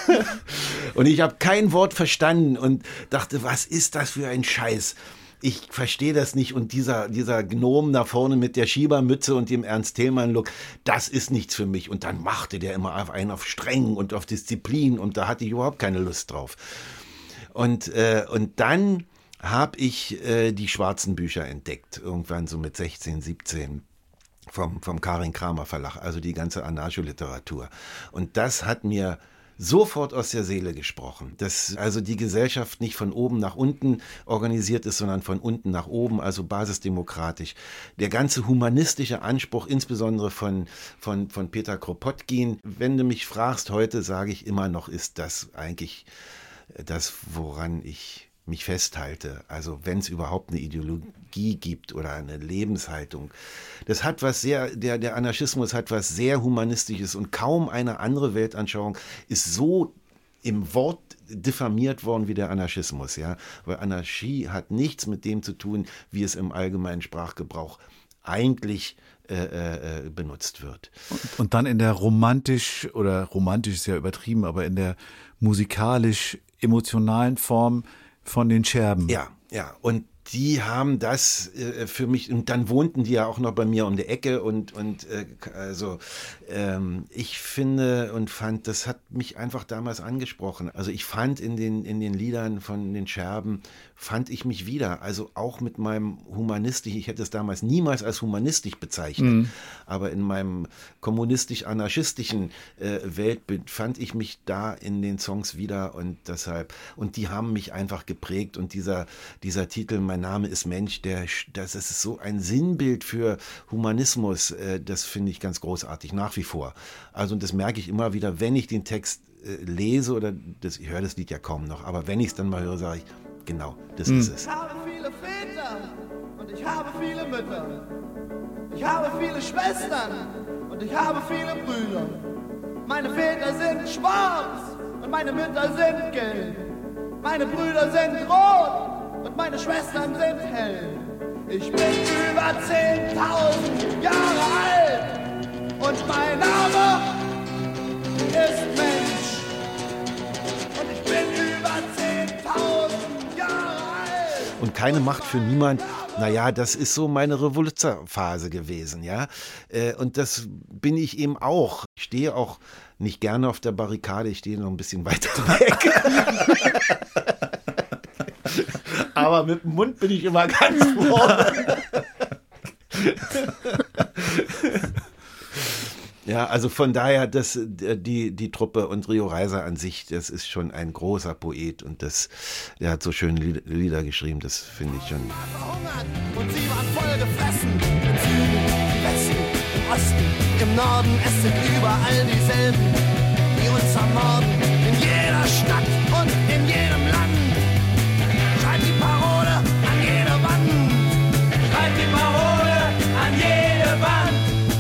Und ich habe kein Wort verstanden und dachte, was ist das für ein Scheiß? Ich verstehe das nicht und dieser, dieser Gnom da vorne mit der Schiebermütze und dem Ernst-Thälmann-Look, das ist nichts für mich. Und dann machte der immer auf einen auf streng und auf Disziplin und da hatte ich überhaupt keine Lust drauf. Und, äh, und dann habe ich äh, die schwarzen Bücher entdeckt, irgendwann so mit sechzehn, siebzehn, vom, vom Karin Kramer Verlag, also die ganze Anarcholiteratur. Und das hat mir sofort aus der Seele gesprochen, dass also die Gesellschaft nicht von oben nach unten organisiert ist, sondern von unten nach oben, also basisdemokratisch. Der ganze humanistische Anspruch, insbesondere von, von, von Peter Kropotkin, wenn du mich fragst heute, sage ich immer noch, ist das eigentlich das, woran ich mich festhalte, also wenn es überhaupt eine Ideologie gibt oder eine Lebenshaltung. Das hat was sehr, der, der Anarchismus hat was sehr Humanistisches und kaum eine andere Weltanschauung ist so im Wort diffamiert worden wie der Anarchismus, ja, weil Anarchie hat nichts mit dem zu tun, wie es im allgemeinen Sprachgebrauch eigentlich äh, äh, benutzt wird. Und, und dann in der romantisch, oder romantisch ist ja übertrieben, aber in der musikalisch-emotionalen Form von den Scherben. Ja, ja. Und die haben das äh, für mich, und dann wohnten die ja auch noch bei mir um die Ecke und, und äh, also ähm, ich finde und fand, das hat mich einfach damals angesprochen. Also ich fand in den, in den Liedern von den Scherben, fand ich mich wieder, also auch mit meinem humanistisch, ich hätte es damals niemals als humanistisch bezeichnet, mhm. aber in meinem kommunistisch-anarchistischen äh, Weltbild fand ich mich da in den Songs wieder und deshalb, und die haben mich einfach geprägt und dieser, dieser Titel, Mein Name ist Mensch, der, das ist so ein Sinnbild für Humanismus, äh, das finde ich ganz großartig, nach wie vor. Also und das merke ich immer wieder, wenn ich den Text äh, lese oder, das, ich höre das Lied ja kaum noch, aber wenn ich es dann mal höre, sage ich, genau, das hm. ist es. Ich habe viele Väter und ich habe viele Mütter. Ich habe viele Schwestern und ich habe viele Brüder. Meine Väter sind schwarz und meine Mütter sind gelb. Meine Brüder sind rot und meine Schwestern sind hell. Ich bin über zehntausend Jahre alt Und mein Name ist Mensch. Und ich bin über zehntausend Jahre alt. Und keine Macht für niemand. Naja, das ist so meine Revoluzerphase gewesen, ja. Und das bin ich eben auch. Ich stehe auch nicht gerne auf der Barrikade, ich stehe noch ein bisschen weiter weg. Aber mit dem Mund bin ich immer ganz vorne. Ja, also von daher, das, die, die Truppe und Rio Reiser an sich, das ist schon ein großer Poet und das, der hat so schöne Lieder geschrieben, das finde ich schon. Und sie waren voll gefressen. Im Süden, im Westen, im Osten, im Norden, es sind überall dieselben, die uns ermorden. In jeder Stadt und in jedem Land. Schreibt die Parole an jede Wand. Schreibt die Parole an jede Wand.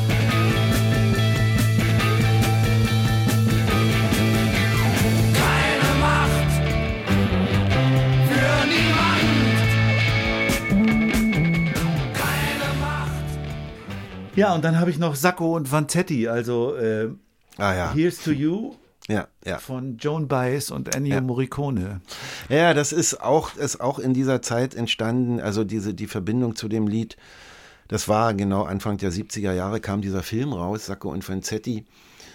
Ja, und dann habe ich noch Sacco und Vanzetti, also äh, ah, ja. Here's to You ja, ja. von Joan Baez und Ennio ja. Morricone. Ja, das ist auch, ist auch in dieser Zeit entstanden, also diese, die Verbindung zu dem Lied, das war genau Anfang der siebziger Jahre, kam dieser Film raus, Sacco und Vanzetti.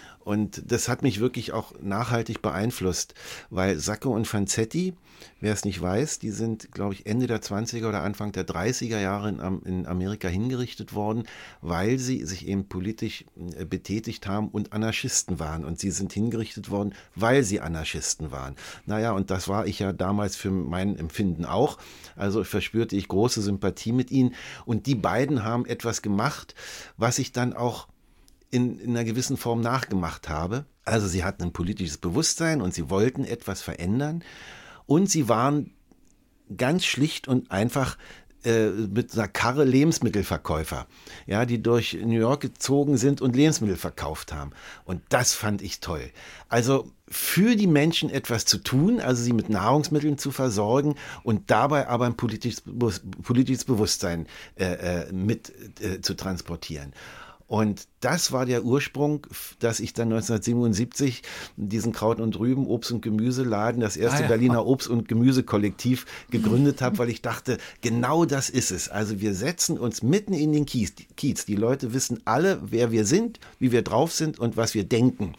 Und das hat mich wirklich auch nachhaltig beeinflusst, weil Sacco und Vanzetti, wer es nicht weiß, die sind, glaube ich, Ende der zwanziger oder Anfang der dreißiger Jahre in, in Amerika hingerichtet worden, weil sie sich eben politisch betätigt haben und Anarchisten waren. Und sie sind hingerichtet worden, weil sie Anarchisten waren. Naja, und das war ich ja damals für mein Empfinden auch. Also verspürte ich große Sympathie mit ihnen. Und die beiden haben etwas gemacht, was ich dann auch In, in einer gewissen Form nachgemacht habe. Also sie hatten ein politisches Bewusstsein und sie wollten etwas verändern und sie waren ganz schlicht und einfach äh, mit einer Karre Lebensmittelverkäufer, ja, die durch New York gezogen sind und Lebensmittel verkauft haben. Und das fand ich toll. Also für die Menschen etwas zu tun, also sie mit Nahrungsmitteln zu versorgen und dabei aber ein politisches, politisches Bewusstsein äh, äh, mit äh, zu transportieren. Und das war der Ursprung, dass ich dann neunzehnhundertsiebenundsiebzig diesen Kraut- und Rüben, Obst- und Gemüseladen, das erste ah, ja. Berliner Obst- und Gemüsekollektiv gegründet habe, weil ich dachte, genau das ist es. Also wir setzen uns mitten in den Kiez. Kiez. Die Leute wissen alle, wer wir sind, wie wir drauf sind und was wir denken.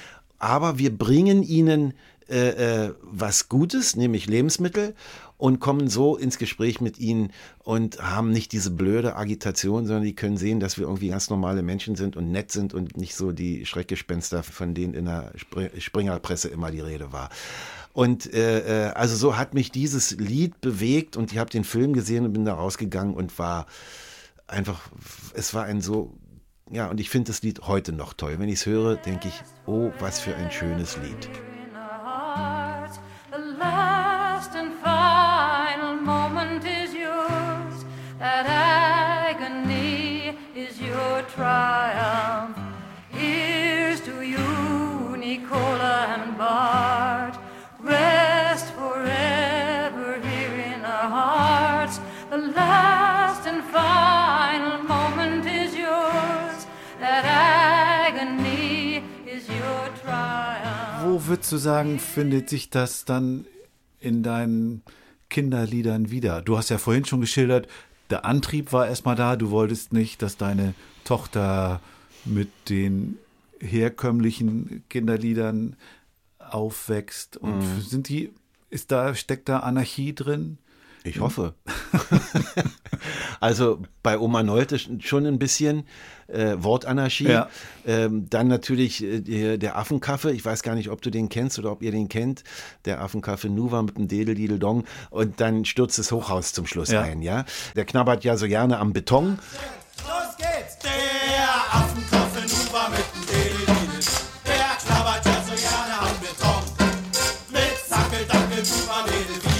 Aber wir bringen ihnen äh, äh, was Gutes, nämlich Lebensmittel, und kommen so ins Gespräch mit ihnen und haben nicht diese blöde Agitation, sondern die können sehen, dass wir irgendwie ganz normale Menschen sind und nett sind und nicht so die Schreckgespenster, von denen in der Springerpresse immer die Rede war. Und äh, also so hat mich dieses Lied bewegt und ich habe den Film gesehen und bin da rausgegangen und war einfach, es war ein so, ja, und ich finde das Lied heute noch toll. Wenn ich es höre, denke ich, oh, was für ein schönes Lied. That agony is your triumph. Here's to you, Nicola and Bart. Rest forever here in our hearts. The last and final moment is yours. That agony is your triumph. Wo würdest du sagen, findet sich das dann in deinen Kinderliedern wieder? Du hast ja vorhin schon geschildert, der Antrieb war erstmal da, du wolltest nicht, dass deine Tochter mit den herkömmlichen Kinderliedern aufwächst. Und mhm. sind die, ist da, steckt da Anarchie drin? Ich hoffe. Also bei Oma Nolte schon ein bisschen äh, Wortanarchie. Ja. Ähm, dann natürlich äh, der Affenkaffe. Ich weiß gar nicht, ob du den kennst oder ob ihr den kennt. Der Affenkaffe Nuva mit dem Dedel, Didel, Dong. Und dann stürzt das Hochhaus zum Schluss ja. ein. Ja? Der knabbert ja so gerne am Beton. Los geht's! Der Affenkaffe Nuva mit dem Dedel, Didel. Der knabbert ja so gerne am Beton. Mit Sackel, Dackel, Nuva, Dedel, Didel.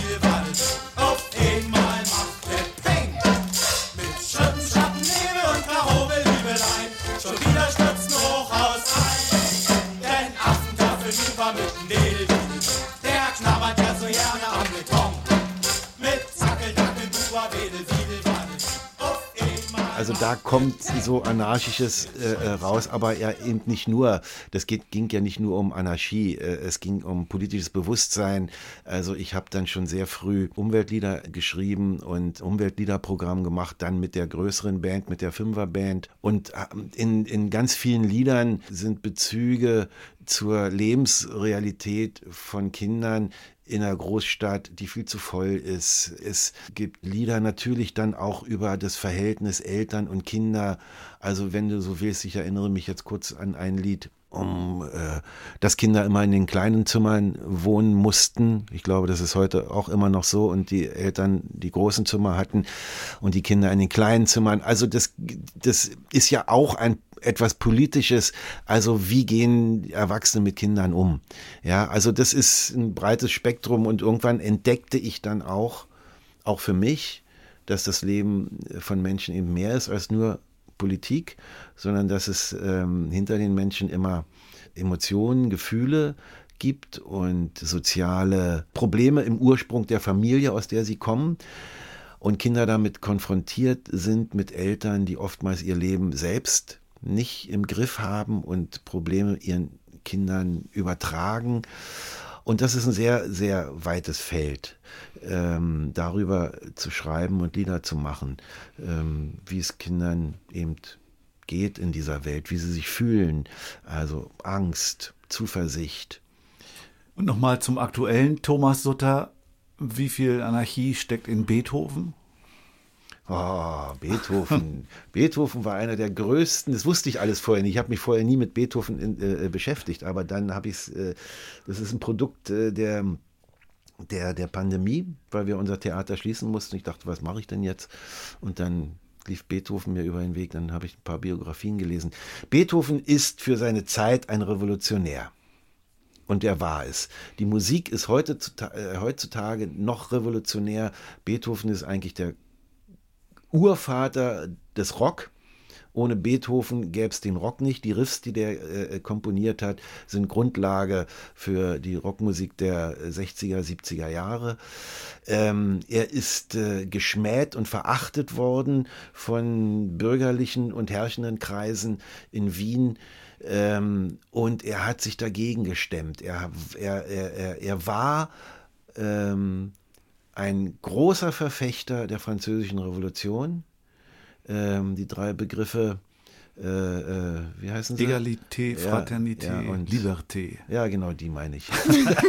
also da kommt so Anarchisches äh, raus, aber ja eben nicht nur. Das geht, ging ja nicht nur um Anarchie, äh, es ging um politisches Bewusstsein. Also ich habe dann schon sehr früh Umweltlieder geschrieben und Umweltliederprogramm gemacht, dann mit der größeren Band, mit der Fünferband. Und in, in ganz vielen Liedern sind Bezüge zur Lebensrealität von Kindern in einer Großstadt, die viel zu voll ist. Es gibt Lieder natürlich dann auch über das Verhältnis Eltern und Kinder. Also wenn du so willst, ich erinnere mich jetzt kurz an ein Lied, um äh, dass Kinder immer in den kleinen Zimmern wohnen mussten. Ich glaube, das ist heute auch immer noch so und die Eltern die großen Zimmer hatten und die Kinder in den kleinen Zimmern. Also das, das ist ja auch ein etwas Politisches, also wie gehen Erwachsene mit Kindern um? Ja, also das ist ein breites Spektrum und irgendwann entdeckte ich dann auch, auch für mich, dass das Leben von Menschen eben mehr ist als nur Politik, sondern dass es ähm, hinter den Menschen immer Emotionen, Gefühle gibt und soziale Probleme im Ursprung der Familie, aus der sie kommen. Und Kinder damit konfrontiert sind mit Eltern, die oftmals ihr Leben selbst nicht im Griff haben und Probleme ihren Kindern übertragen. Und das ist ein sehr, sehr weites Feld, ähm, darüber zu schreiben und Lieder zu machen, ähm, wie es Kindern eben geht in dieser Welt, wie sie sich fühlen, also Angst, Zuversicht. Und nochmal zum aktuellen Thomas Sutter, wie viel Anarchie steckt in Beethoven? Oh, Beethoven. Beethoven war einer der größten, das wusste ich alles vorher nicht. Ich habe mich vorher nie mit Beethoven in, äh, beschäftigt, aber dann habe ich es, äh, das ist ein Produkt äh, der, der, der Pandemie, weil wir unser Theater schließen mussten. Ich dachte, was mache ich denn jetzt? Und dann lief Beethoven mir über den Weg, dann habe ich ein paar Biografien gelesen. Beethoven ist für seine Zeit ein Revolutionär. Und er war es. Die Musik ist heute, äh, heutzutage noch revolutionär. Beethoven ist eigentlich der Urvater des Rock. Ohne Beethoven gäbe es den Rock nicht. Die Riffs, die der äh, komponiert hat, sind Grundlage für die Rockmusik der sechziger, siebziger Jahre. Ähm, er ist äh, geschmäht und verachtet worden von bürgerlichen und herrschenden Kreisen in Wien. Ähm, und er hat sich dagegen gestemmt. Er, er, er, er war ähm, ein großer Verfechter der Französischen Revolution. Ähm, die drei Begriffe, äh, äh, wie heißen sie? Egalité, Fraternité, ja, ja, und Liberté. Ja, genau, die meine ich.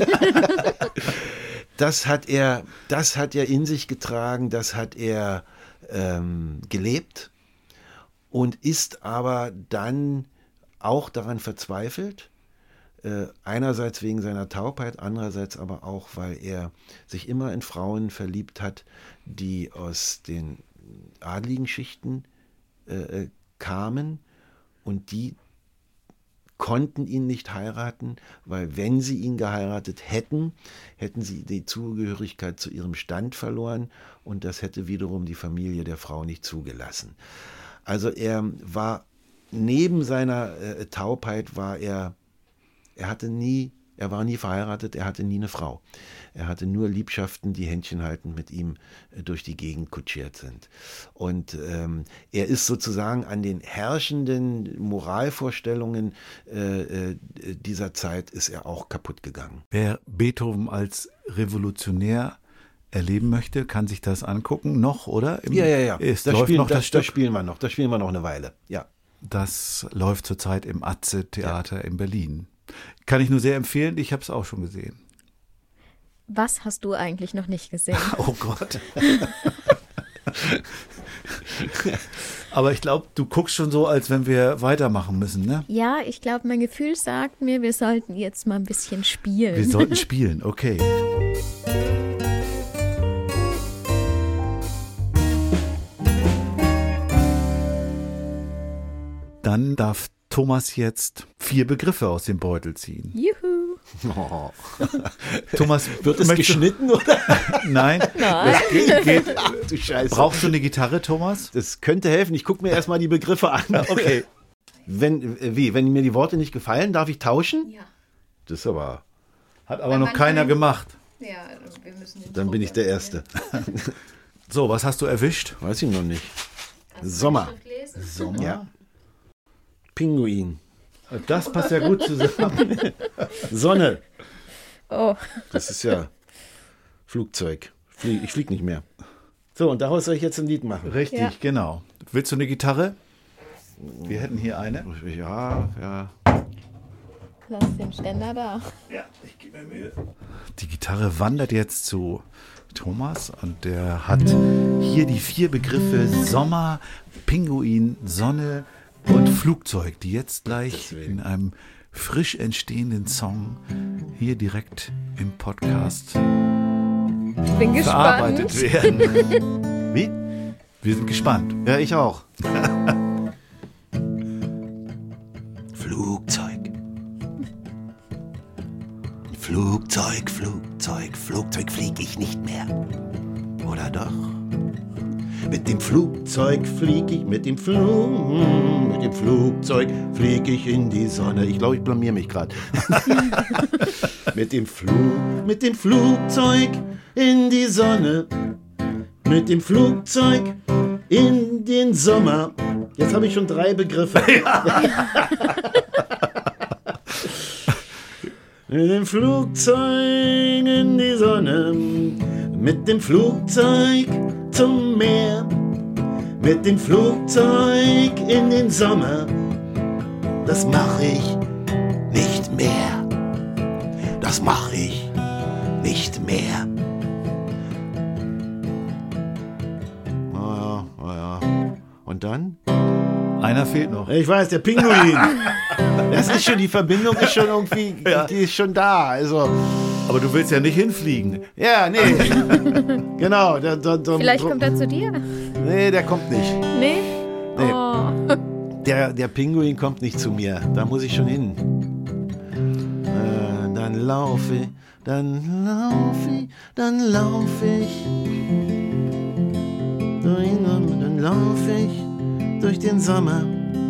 das hat er, das hat er in sich getragen, das hat er ähm, gelebt und ist aber dann auch daran verzweifelt, äh, einerseits wegen seiner Taubheit, andererseits aber auch, weil er sich immer in Frauen verliebt hat, die aus den adligen Schichten äh, kamen und die konnten ihn nicht heiraten, weil wenn sie ihn geheiratet hätten, hätten sie die Zugehörigkeit zu ihrem Stand verloren und das hätte wiederum die Familie der Frau nicht zugelassen. Also er war neben seiner äh, Taubheit war er, er hatte nie, er war nie verheiratet, er hatte nie eine Frau. Er hatte nur Liebschaften, die händchenhaltend mit ihm äh, durch die Gegend kutschiert sind. Und ähm, er ist sozusagen an den herrschenden Moralvorstellungen äh, äh, dieser Zeit ist er auch kaputt gegangen. Wer Beethoven als Revolutionär erleben möchte, kann sich das angucken, noch, oder? Im, ja, ja, ja. Es das, läuft spielen, noch das, das, Stück. das spielen wir noch, das spielen wir noch eine Weile, ja. Das läuft zurzeit im Atze-Theater ja. in Berlin. Kann ich nur sehr empfehlen, ich habe es auch schon gesehen. Was hast du eigentlich noch nicht gesehen? Oh Gott. Aber ich glaube, du guckst schon so, als wenn wir weitermachen müssen, ne? Ja, ich glaube, mein Gefühl sagt mir, wir sollten jetzt mal ein bisschen spielen. Wir sollten spielen, okay. Dann darf Thomas jetzt vier Begriffe aus dem Beutel ziehen. Juhu. Oh. Thomas, wird es geschnitten, oder? Nein. Nein. Das geht, geht. Ach, du Scheiße. Brauchst du eine Gitarre, Thomas? Das könnte helfen. Ich gucke mir erstmal die Begriffe an. Okay. Wenn, wie, wenn mir die Worte nicht gefallen, darf ich tauschen? Ja. Das ist aber... Hat aber noch keiner gemacht. Ja, wir müssen den Dann bin ich der Erste. So, was hast du erwischt? Weiß ich noch nicht. Sommer. Sommer? Ja. Pinguin. Das passt ja gut zusammen. Sonne. Oh. Das ist ja Flugzeug. Flie- Ich fliege nicht mehr. So, und daraus soll ich jetzt ein Lied machen. Richtig, Ja. genau. Willst du eine Gitarre? Wir hätten hier eine. Ja, ja. Lass den Ständer da. Ja, ich gebe mir Mühe. Die Gitarre wandert jetzt zu Thomas und der hat hier die vier Begriffe Sommer, Pinguin, Sonne und Flugzeug, die jetzt gleich in einem frisch entstehenden Song hier direkt im Podcast Ich bin gespannt. verarbeitet werden. Wie? Wir sind gespannt. Ja, ich auch. Flugzeug. Flugzeug, Flugzeug, Flugzeug flieg ich nicht mehr. Oder doch? Mit dem Flugzeug flieg ich, mit dem Flug, mit dem Flugzeug flieg ich in die Sonne. Ich glaube, ich blamier mich gerade. Mit dem Flug, mit dem Flugzeug in die Sonne. Mit dem Flugzeug in den Sommer. Jetzt habe ich schon drei Begriffe. Mit dem Flugzeug in die Sonne, mit dem Flugzeug zum Meer, mit dem Flugzeug in den Sommer. Das mach ich nicht mehr. Das mach ich nicht mehr. Naja, naja. Und dann? Einer fehlt noch. Ich weiß, der Pinguin. Das ist schon, die Verbindung ist schon irgendwie, Ja. die ist schon da. Also, Aber du willst ja nicht hinfliegen. ja, nee. Genau. Da, da, da, Vielleicht kommt er zu dir. Nee, der kommt nicht. Nee? Nee. Oh. Der, der Pinguin kommt nicht zu mir. Da muss ich schon hin. Äh, dann laufe, dann laufe, dann laufe ich. Dann laufe ich durch den Sommer.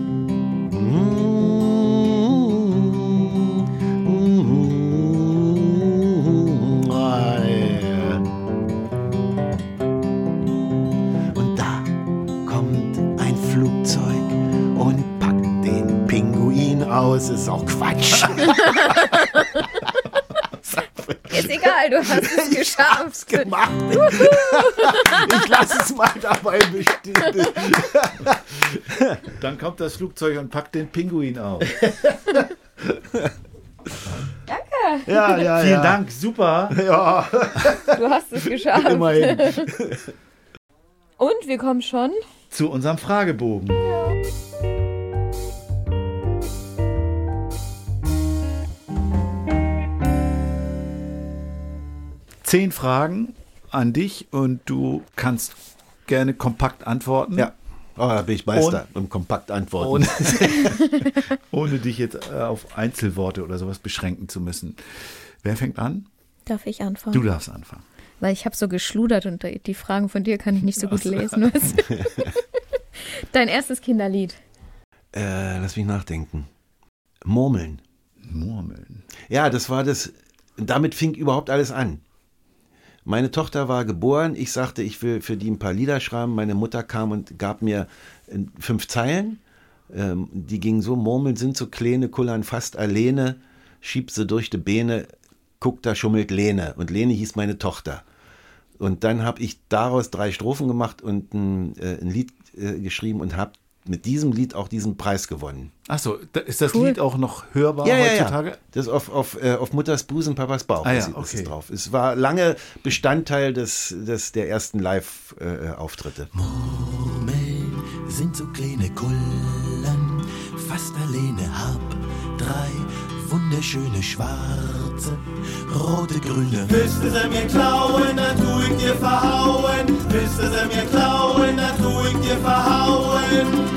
Und da kommt ein Flugzeug und packt den Pinguin aus. Ist auch Quatsch. Ist egal, du hast es geschafft. Gemacht. Ich lasse es mal dabei bestehen. Dann kommt das Flugzeug und packt den Pinguin auf. Ja, ja, Vielen ja. Dank, super. Ja, Du hast es geschafft. immerhin. Und wir kommen schon. Zu unserem Fragebogen. Zehn Fragen an dich und du kannst gerne kompakt antworten. Ja. Oh, da bin ich Meister im kompakt antworten. Ohne, ohne dich jetzt äh, auf Einzelworte oder sowas beschränken zu müssen. Wer fängt an? Darf ich anfangen? Du darfst anfangen. Weil ich habe so geschludert und die Fragen von dir kann ich nicht so gut lesen. Dein erstes Kinderlied. Äh, lass mich nachdenken. Murmeln. Murmeln. Ja, das war das. Damit fing überhaupt alles an. Meine Tochter war geboren. Ich sagte, ich will für die ein paar Lieder schreiben. Meine Mutter kam und gab mir äh, fünf Zeilen. Ähm, die gingen so: Murmeln sind so kleine, kullern fast alleine. Schieb sie durch die Beine. Guck, da schummelt Lene. Und Lene hieß meine Tochter. Und dann habe ich daraus drei Strophen gemacht und ein, äh, ein Lied äh, geschrieben und habe mit diesem Lied auch diesen Preis gewonnen. Achso, ist das Cool. Lied auch noch hörbar Ja, ja, heutzutage? ja. Das ist auf, auf, äh, auf Mutters Busen, Papas Bauch Ah ja, ist, ist okay. es drauf. Es war lange Bestandteil des, des, der ersten Live-Auftritte. Murmeln sind so kleine Kullen, fast alleine hab drei wunderschöne schwarze, rote, grüne. Willst du sie mir klauen, dann tu ich dir verhauen. Willst du sie mir klauen, dann tu ich dir verhauen.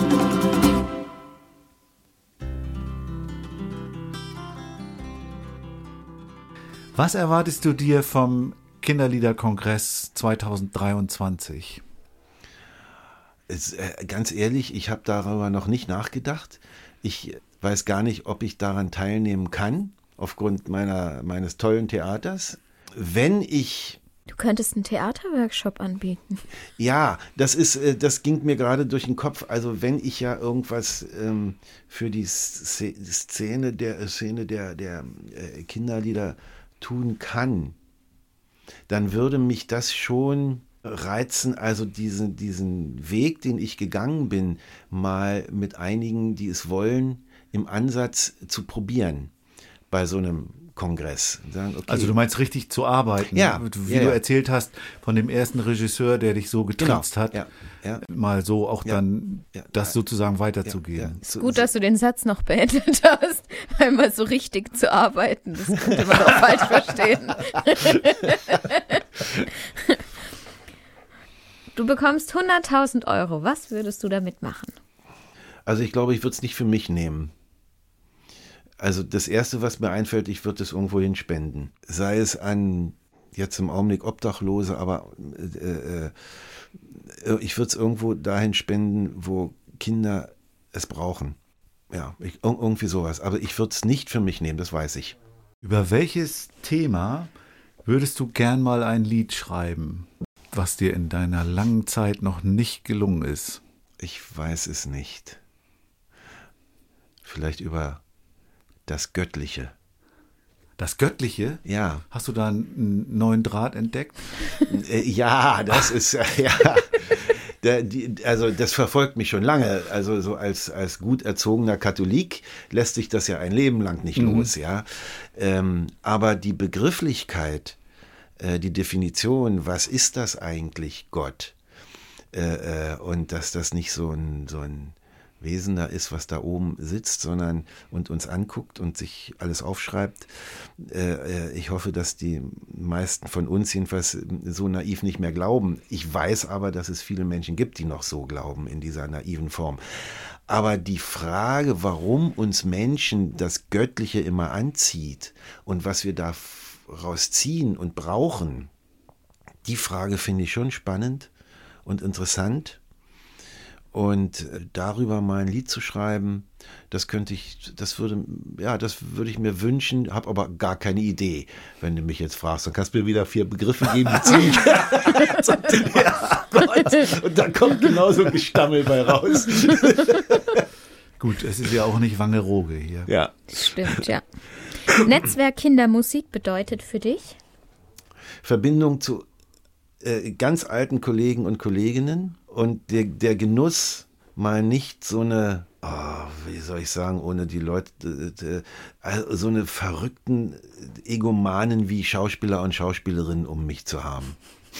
Was erwartest du dir vom Kinderliederkongress zwanzig dreiundzwanzig? Es, äh, ganz ehrlich, ich habe darüber noch nicht nachgedacht. Ich weiß gar nicht, ob ich daran teilnehmen kann, aufgrund meiner, meines tollen Theaters. Wenn ich Du könntest einen Theaterworkshop anbieten. Ja, das ist, das ging mir gerade durch den Kopf. Also wenn ich ja irgendwas ähm, für die Szene der Szene der, der äh, Kinderlieder tun kann, dann würde mich das schon reizen, also diesen, diesen Weg, den ich gegangen bin, mal mit einigen, die es wollen, im Ansatz zu probieren bei so einem Kongress. Sagen, okay. Also du meinst richtig zu arbeiten, ja, wie ja, du ja. erzählt hast von dem ersten Regisseur, der dich so getriezt Genau. hat, ja, ja. mal so auch Ja. dann Ja. das sozusagen weiterzugeben. Ja, ja. So, Gut, so, dass du den Satz noch beendet hast, einmal so richtig zu arbeiten. Das könnte man auch falsch verstehen. Du bekommst hunderttausend Euro. Was würdest du damit machen? Also ich glaube, ich würde es nicht für mich nehmen. Also das Erste, was mir einfällt, ich würde es irgendwo hin spenden. Sei es an jetzt im Augenblick Obdachlose, aber äh, äh, ich würde es irgendwo dahin spenden, wo Kinder es brauchen. Ja, ich, irgendwie sowas. Aber ich würde es nicht für mich nehmen, das weiß ich. Über welches Thema würdest du gern mal ein Lied schreiben, was dir in deiner langen Zeit noch nicht gelungen ist? Ich weiß es nicht. Vielleicht über das Göttliche. Das Göttliche? Ja. Hast du da einen neuen Draht entdeckt? Äh, ja, das ist, äh, ja. Der, die, also das verfolgt mich schon lange. Also so als, als gut erzogener Katholik lässt sich das ja ein Leben lang nicht Mhm. los, ja. Ähm, aber die Begrifflichkeit, äh, die Definition, was ist das eigentlich, Gott? Äh, äh, und dass das nicht so ein, so ein Wesen da ist, was da oben sitzt, sondern und uns anguckt und sich alles aufschreibt. Äh, ich hoffe, dass die meisten von uns jedenfalls so naiv nicht mehr glauben. Ich weiß aber, dass es viele Menschen gibt, die noch so glauben in dieser naiven Form. Aber die Frage, warum uns Menschen das Göttliche immer anzieht und was wir daraus ziehen und brauchen, die Frage finde ich schon spannend und interessant. Und darüber mal ein Lied zu schreiben, das könnte ich, das würde, ja, das würde ich mir wünschen, habe aber gar keine Idee. Wenn du mich jetzt fragst, dann kannst du mir wieder vier Begriffe geben, die ziemlich, ja, Gott, und da kommt genauso ein Gestammel bei raus. Gut, es ist ja auch nicht Wangerooge hier. Ja. Stimmt, ja. Netzwerk Kindermusik bedeutet für dich? Verbindung zu äh, ganz alten Kollegen und Kolleginnen. Und der, der Genuss, mal nicht so eine, oh, wie soll ich sagen, ohne die Leute, äh, so eine verrückten Egomanen wie Schauspieler und Schauspielerinnen um mich zu haben.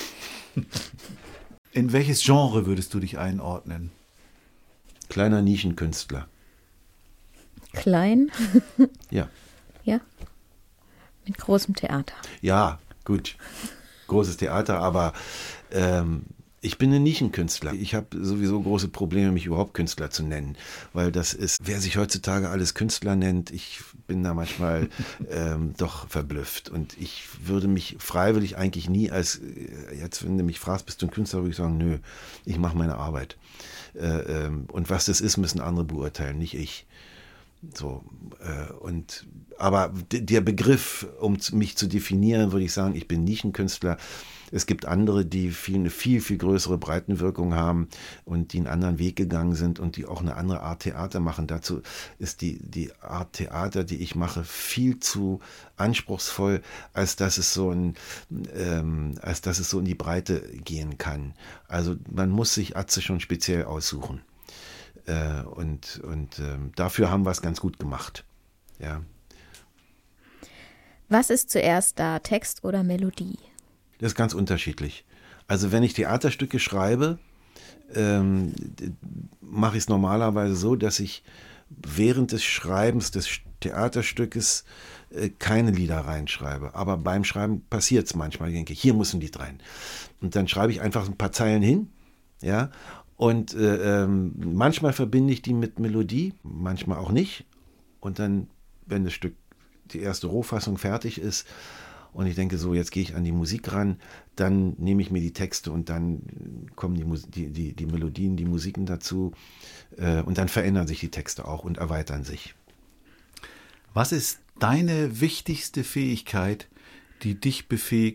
In welches Genre würdest du dich einordnen? Kleiner Nischenkünstler. Klein? Ja. Ja. Mit großem Theater. Ja, gut. Großes Theater, aber ähm, ich bin ein Nischenkünstler. Ich habe sowieso große Probleme, mich überhaupt Künstler zu nennen, weil das ist, wer sich heutzutage alles Künstler nennt, ich bin da manchmal ähm, doch verblüfft und ich würde mich freiwillig eigentlich nie als, jetzt wenn du mich fragst, bist du ein Künstler, würde ich sagen, nö, ich mache meine Arbeit. Äh, ähm, und was das ist, müssen andere beurteilen, nicht ich. So, äh, und, aber d- der Begriff, um z- mich zu definieren, würde ich sagen, ich bin Nischenkünstler. Es gibt andere, die viel, eine viel, viel größere Breitenwirkung haben und die einen anderen Weg gegangen sind und die auch eine andere Art Theater machen. Dazu ist die, die Art Theater, die ich mache, viel zu anspruchsvoll, als dass es so ein, ähm, als dass es so in die Breite gehen kann. Also man muss sich Atze schon speziell aussuchen. Äh, und und ähm, dafür haben wir es ganz gut gemacht. Ja. Was ist zuerst da, Text oder Melodie? Das ist ganz unterschiedlich. Also wenn ich Theaterstücke schreibe, ähm, mache ich es normalerweise so, dass ich während des Schreibens des Theaterstückes äh, keine Lieder reinschreibe. Aber beim Schreiben passiert es manchmal. Ich denke, hier muss ein Lied rein. Und dann schreibe ich einfach ein paar Zeilen hin, ja. Und äh, ähm, manchmal verbinde ich die mit Melodie, manchmal auch nicht. Und dann, wenn das Stück, die erste Rohfassung fertig ist, und ich denke so, jetzt gehe ich an die Musik ran, dann nehme ich mir die Texte und dann kommen die, Mus- die, die, die Melodien, die Musiken dazu äh, und dann verändern sich die Texte auch und erweitern sich. Was ist deine wichtigste Fähigkeit, die dich befähigt,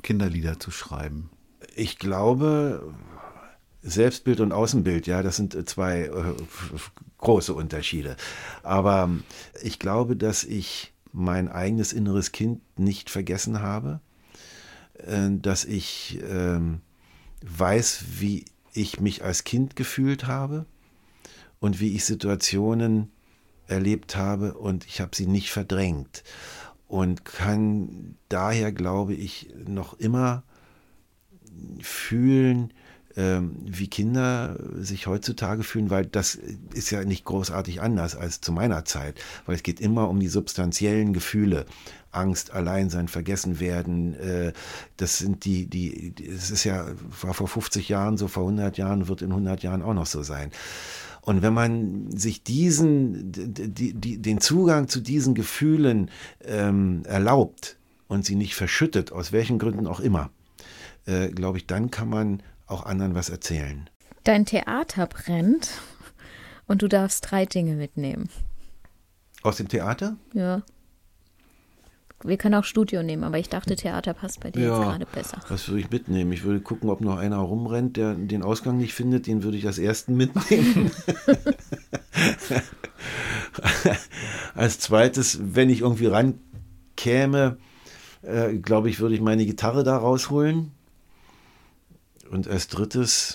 Kinderlieder zu schreiben? Ich glaube, Selbstbild und Außenbild, ja, das sind zwei äh, große Unterschiede. Aber ich glaube, dass ich mein eigenes inneres Kind nicht vergessen habe, äh, dass ich äh, weiß, wie ich mich als Kind gefühlt habe und wie ich Situationen erlebt habe und ich habe sie nicht verdrängt und kann daher, glaube ich, noch immer fühlen, ähm, wie Kinder sich heutzutage fühlen, weil das ist ja nicht großartig anders als zu meiner Zeit, weil es geht immer um die substanziellen Gefühle. Angst, Alleinsein, vergessen werden, äh, das sind die, die, es ist ja, war vor fünfzig Jahren so, vor hundert Jahren, wird in hundert Jahren auch noch so sein. Und wenn man sich diesen, die, die, den Zugang zu diesen Gefühlen ähm, erlaubt und sie nicht verschüttet, aus welchen Gründen auch immer, äh, glaube ich, dann kann man auch anderen was erzählen. Dein Theater brennt und du darfst drei Dinge mitnehmen. Aus dem Theater? Ja. Wir können auch Studio nehmen, aber ich dachte, Theater passt bei dir ja, jetzt gerade besser. Was würde ich mitnehmen? Ich würde gucken, ob noch einer rumrennt, der den Ausgang nicht findet. Den würde ich als ersten mitnehmen. Als zweites, wenn ich irgendwie rankäme, äh, glaube ich, würde ich meine Gitarre da rausholen. Und als drittes...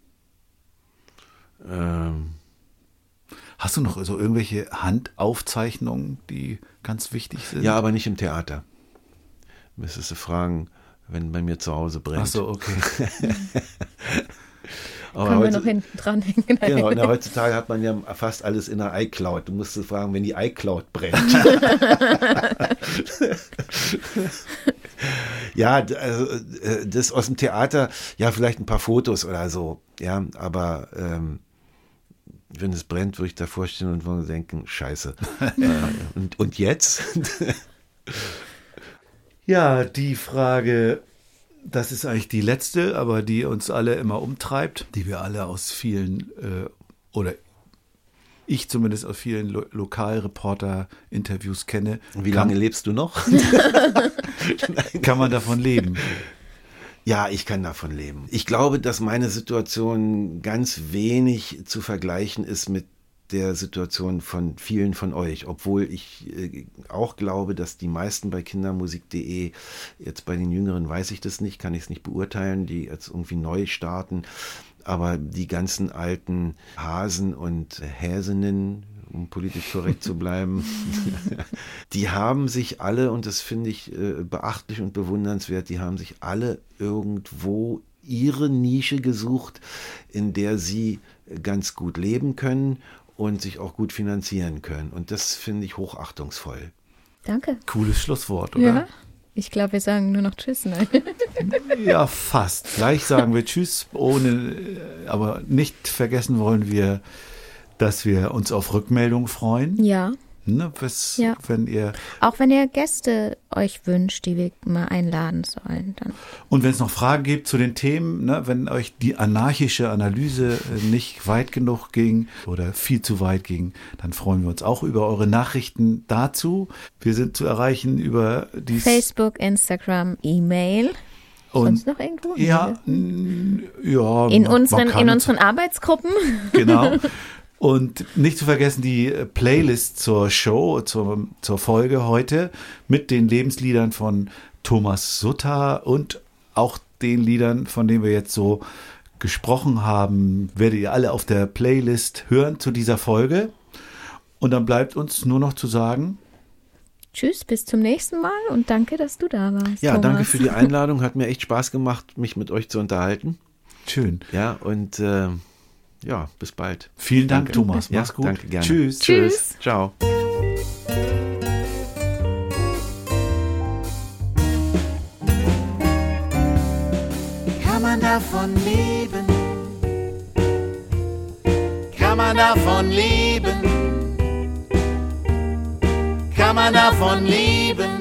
Ähm, Hast du noch so irgendwelche Handaufzeichnungen, die ganz wichtig sind? Ja, aber nicht im Theater. Müsstest du fragen, wenn bei mir zu Hause brennt. Ach so, okay. Aber Können heute, wir noch hinten dranhängen. Genau, na, heutzutage hat man ja fast alles in der iCloud. Du musst fragen, wenn die iCloud brennt. Ja, also das aus dem Theater, ja, vielleicht ein paar Fotos oder so, ja, aber ähm, wenn es brennt, würde ich davor stehen und würde denken, scheiße. äh, und, und jetzt? Ja, die Frage, das ist eigentlich die letzte, aber die uns alle immer umtreibt, die wir alle aus vielen, äh, oder ich zumindest aus vielen Lo- Lokalreporter-Interviews kenne. Wie lange lebst du noch? Kann man davon leben? Ja, ich kann davon leben. Ich glaube, dass meine Situation ganz wenig zu vergleichen ist mit der Situation von vielen von euch, obwohl ich äh, auch glaube, dass die meisten bei kindermusik punkt de, jetzt bei den Jüngeren weiß ich das nicht, kann ich es nicht beurteilen, die jetzt irgendwie neu starten, aber die ganzen alten Hasen und Häsinnen, um politisch korrekt zu bleiben, die haben sich alle, und das finde ich äh, beachtlich und bewundernswert, die haben sich alle irgendwo ihre Nische gesucht, in der sie ganz gut leben können und sich auch gut finanzieren können. Und das finde ich hochachtungsvoll. Danke. Cooles Schlusswort, oder? Ja, ich glaube, wir sagen nur noch Tschüss. Nein. Ja, fast. Gleich sagen wir Tschüss, ohne, aber nicht vergessen wollen wir, dass wir uns auf Rückmeldung freuen. Ja. Ne, was, Ja. wenn ihr Auch wenn ihr Gäste euch wünscht, die wir mal einladen sollen, dann. Und wenn es noch Fragen gibt zu den Themen, ne, wenn euch die anarchische Analyse äh, nicht weit genug ging oder viel zu weit ging, dann freuen wir uns auch über eure Nachrichten dazu. Wir sind zu erreichen über die Facebook, Instagram, E-Mail. Sonst noch irgendwo? Ja, n- ja. In man- man unseren, kann in uns- unseren Arbeitsgruppen. Genau. Und nicht zu vergessen die äh, Playlist zur Show, zur, zur Folge heute mit den Lebensliedern von Thomas Sutter und auch den Liedern, von denen wir jetzt so gesprochen haben, werdet ihr alle auf der Playlist hören zu dieser Folge. Und dann bleibt uns nur noch zu sagen, Tschüss, bis zum nächsten Mal und danke, dass du da warst. Ja, Thomas. danke für die Einladung. Hat mir echt Spaß gemacht, mich mit euch zu unterhalten. schön. Ja, und äh, ja, bis bald. Vielen Dank, Danke. Thomas. Ja, Mach's gut. danke, gerne. Tschüss. Tschüss. Ciao. Kann man davon leben? Kann man davon leben? Kann man davon leben?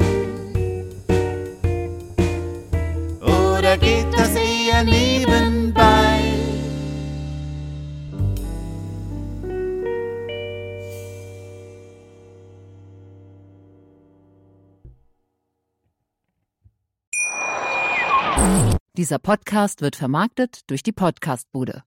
Oder geht das eher nebenbei? Dieser Podcast wird vermarktet durch die Podcastbude.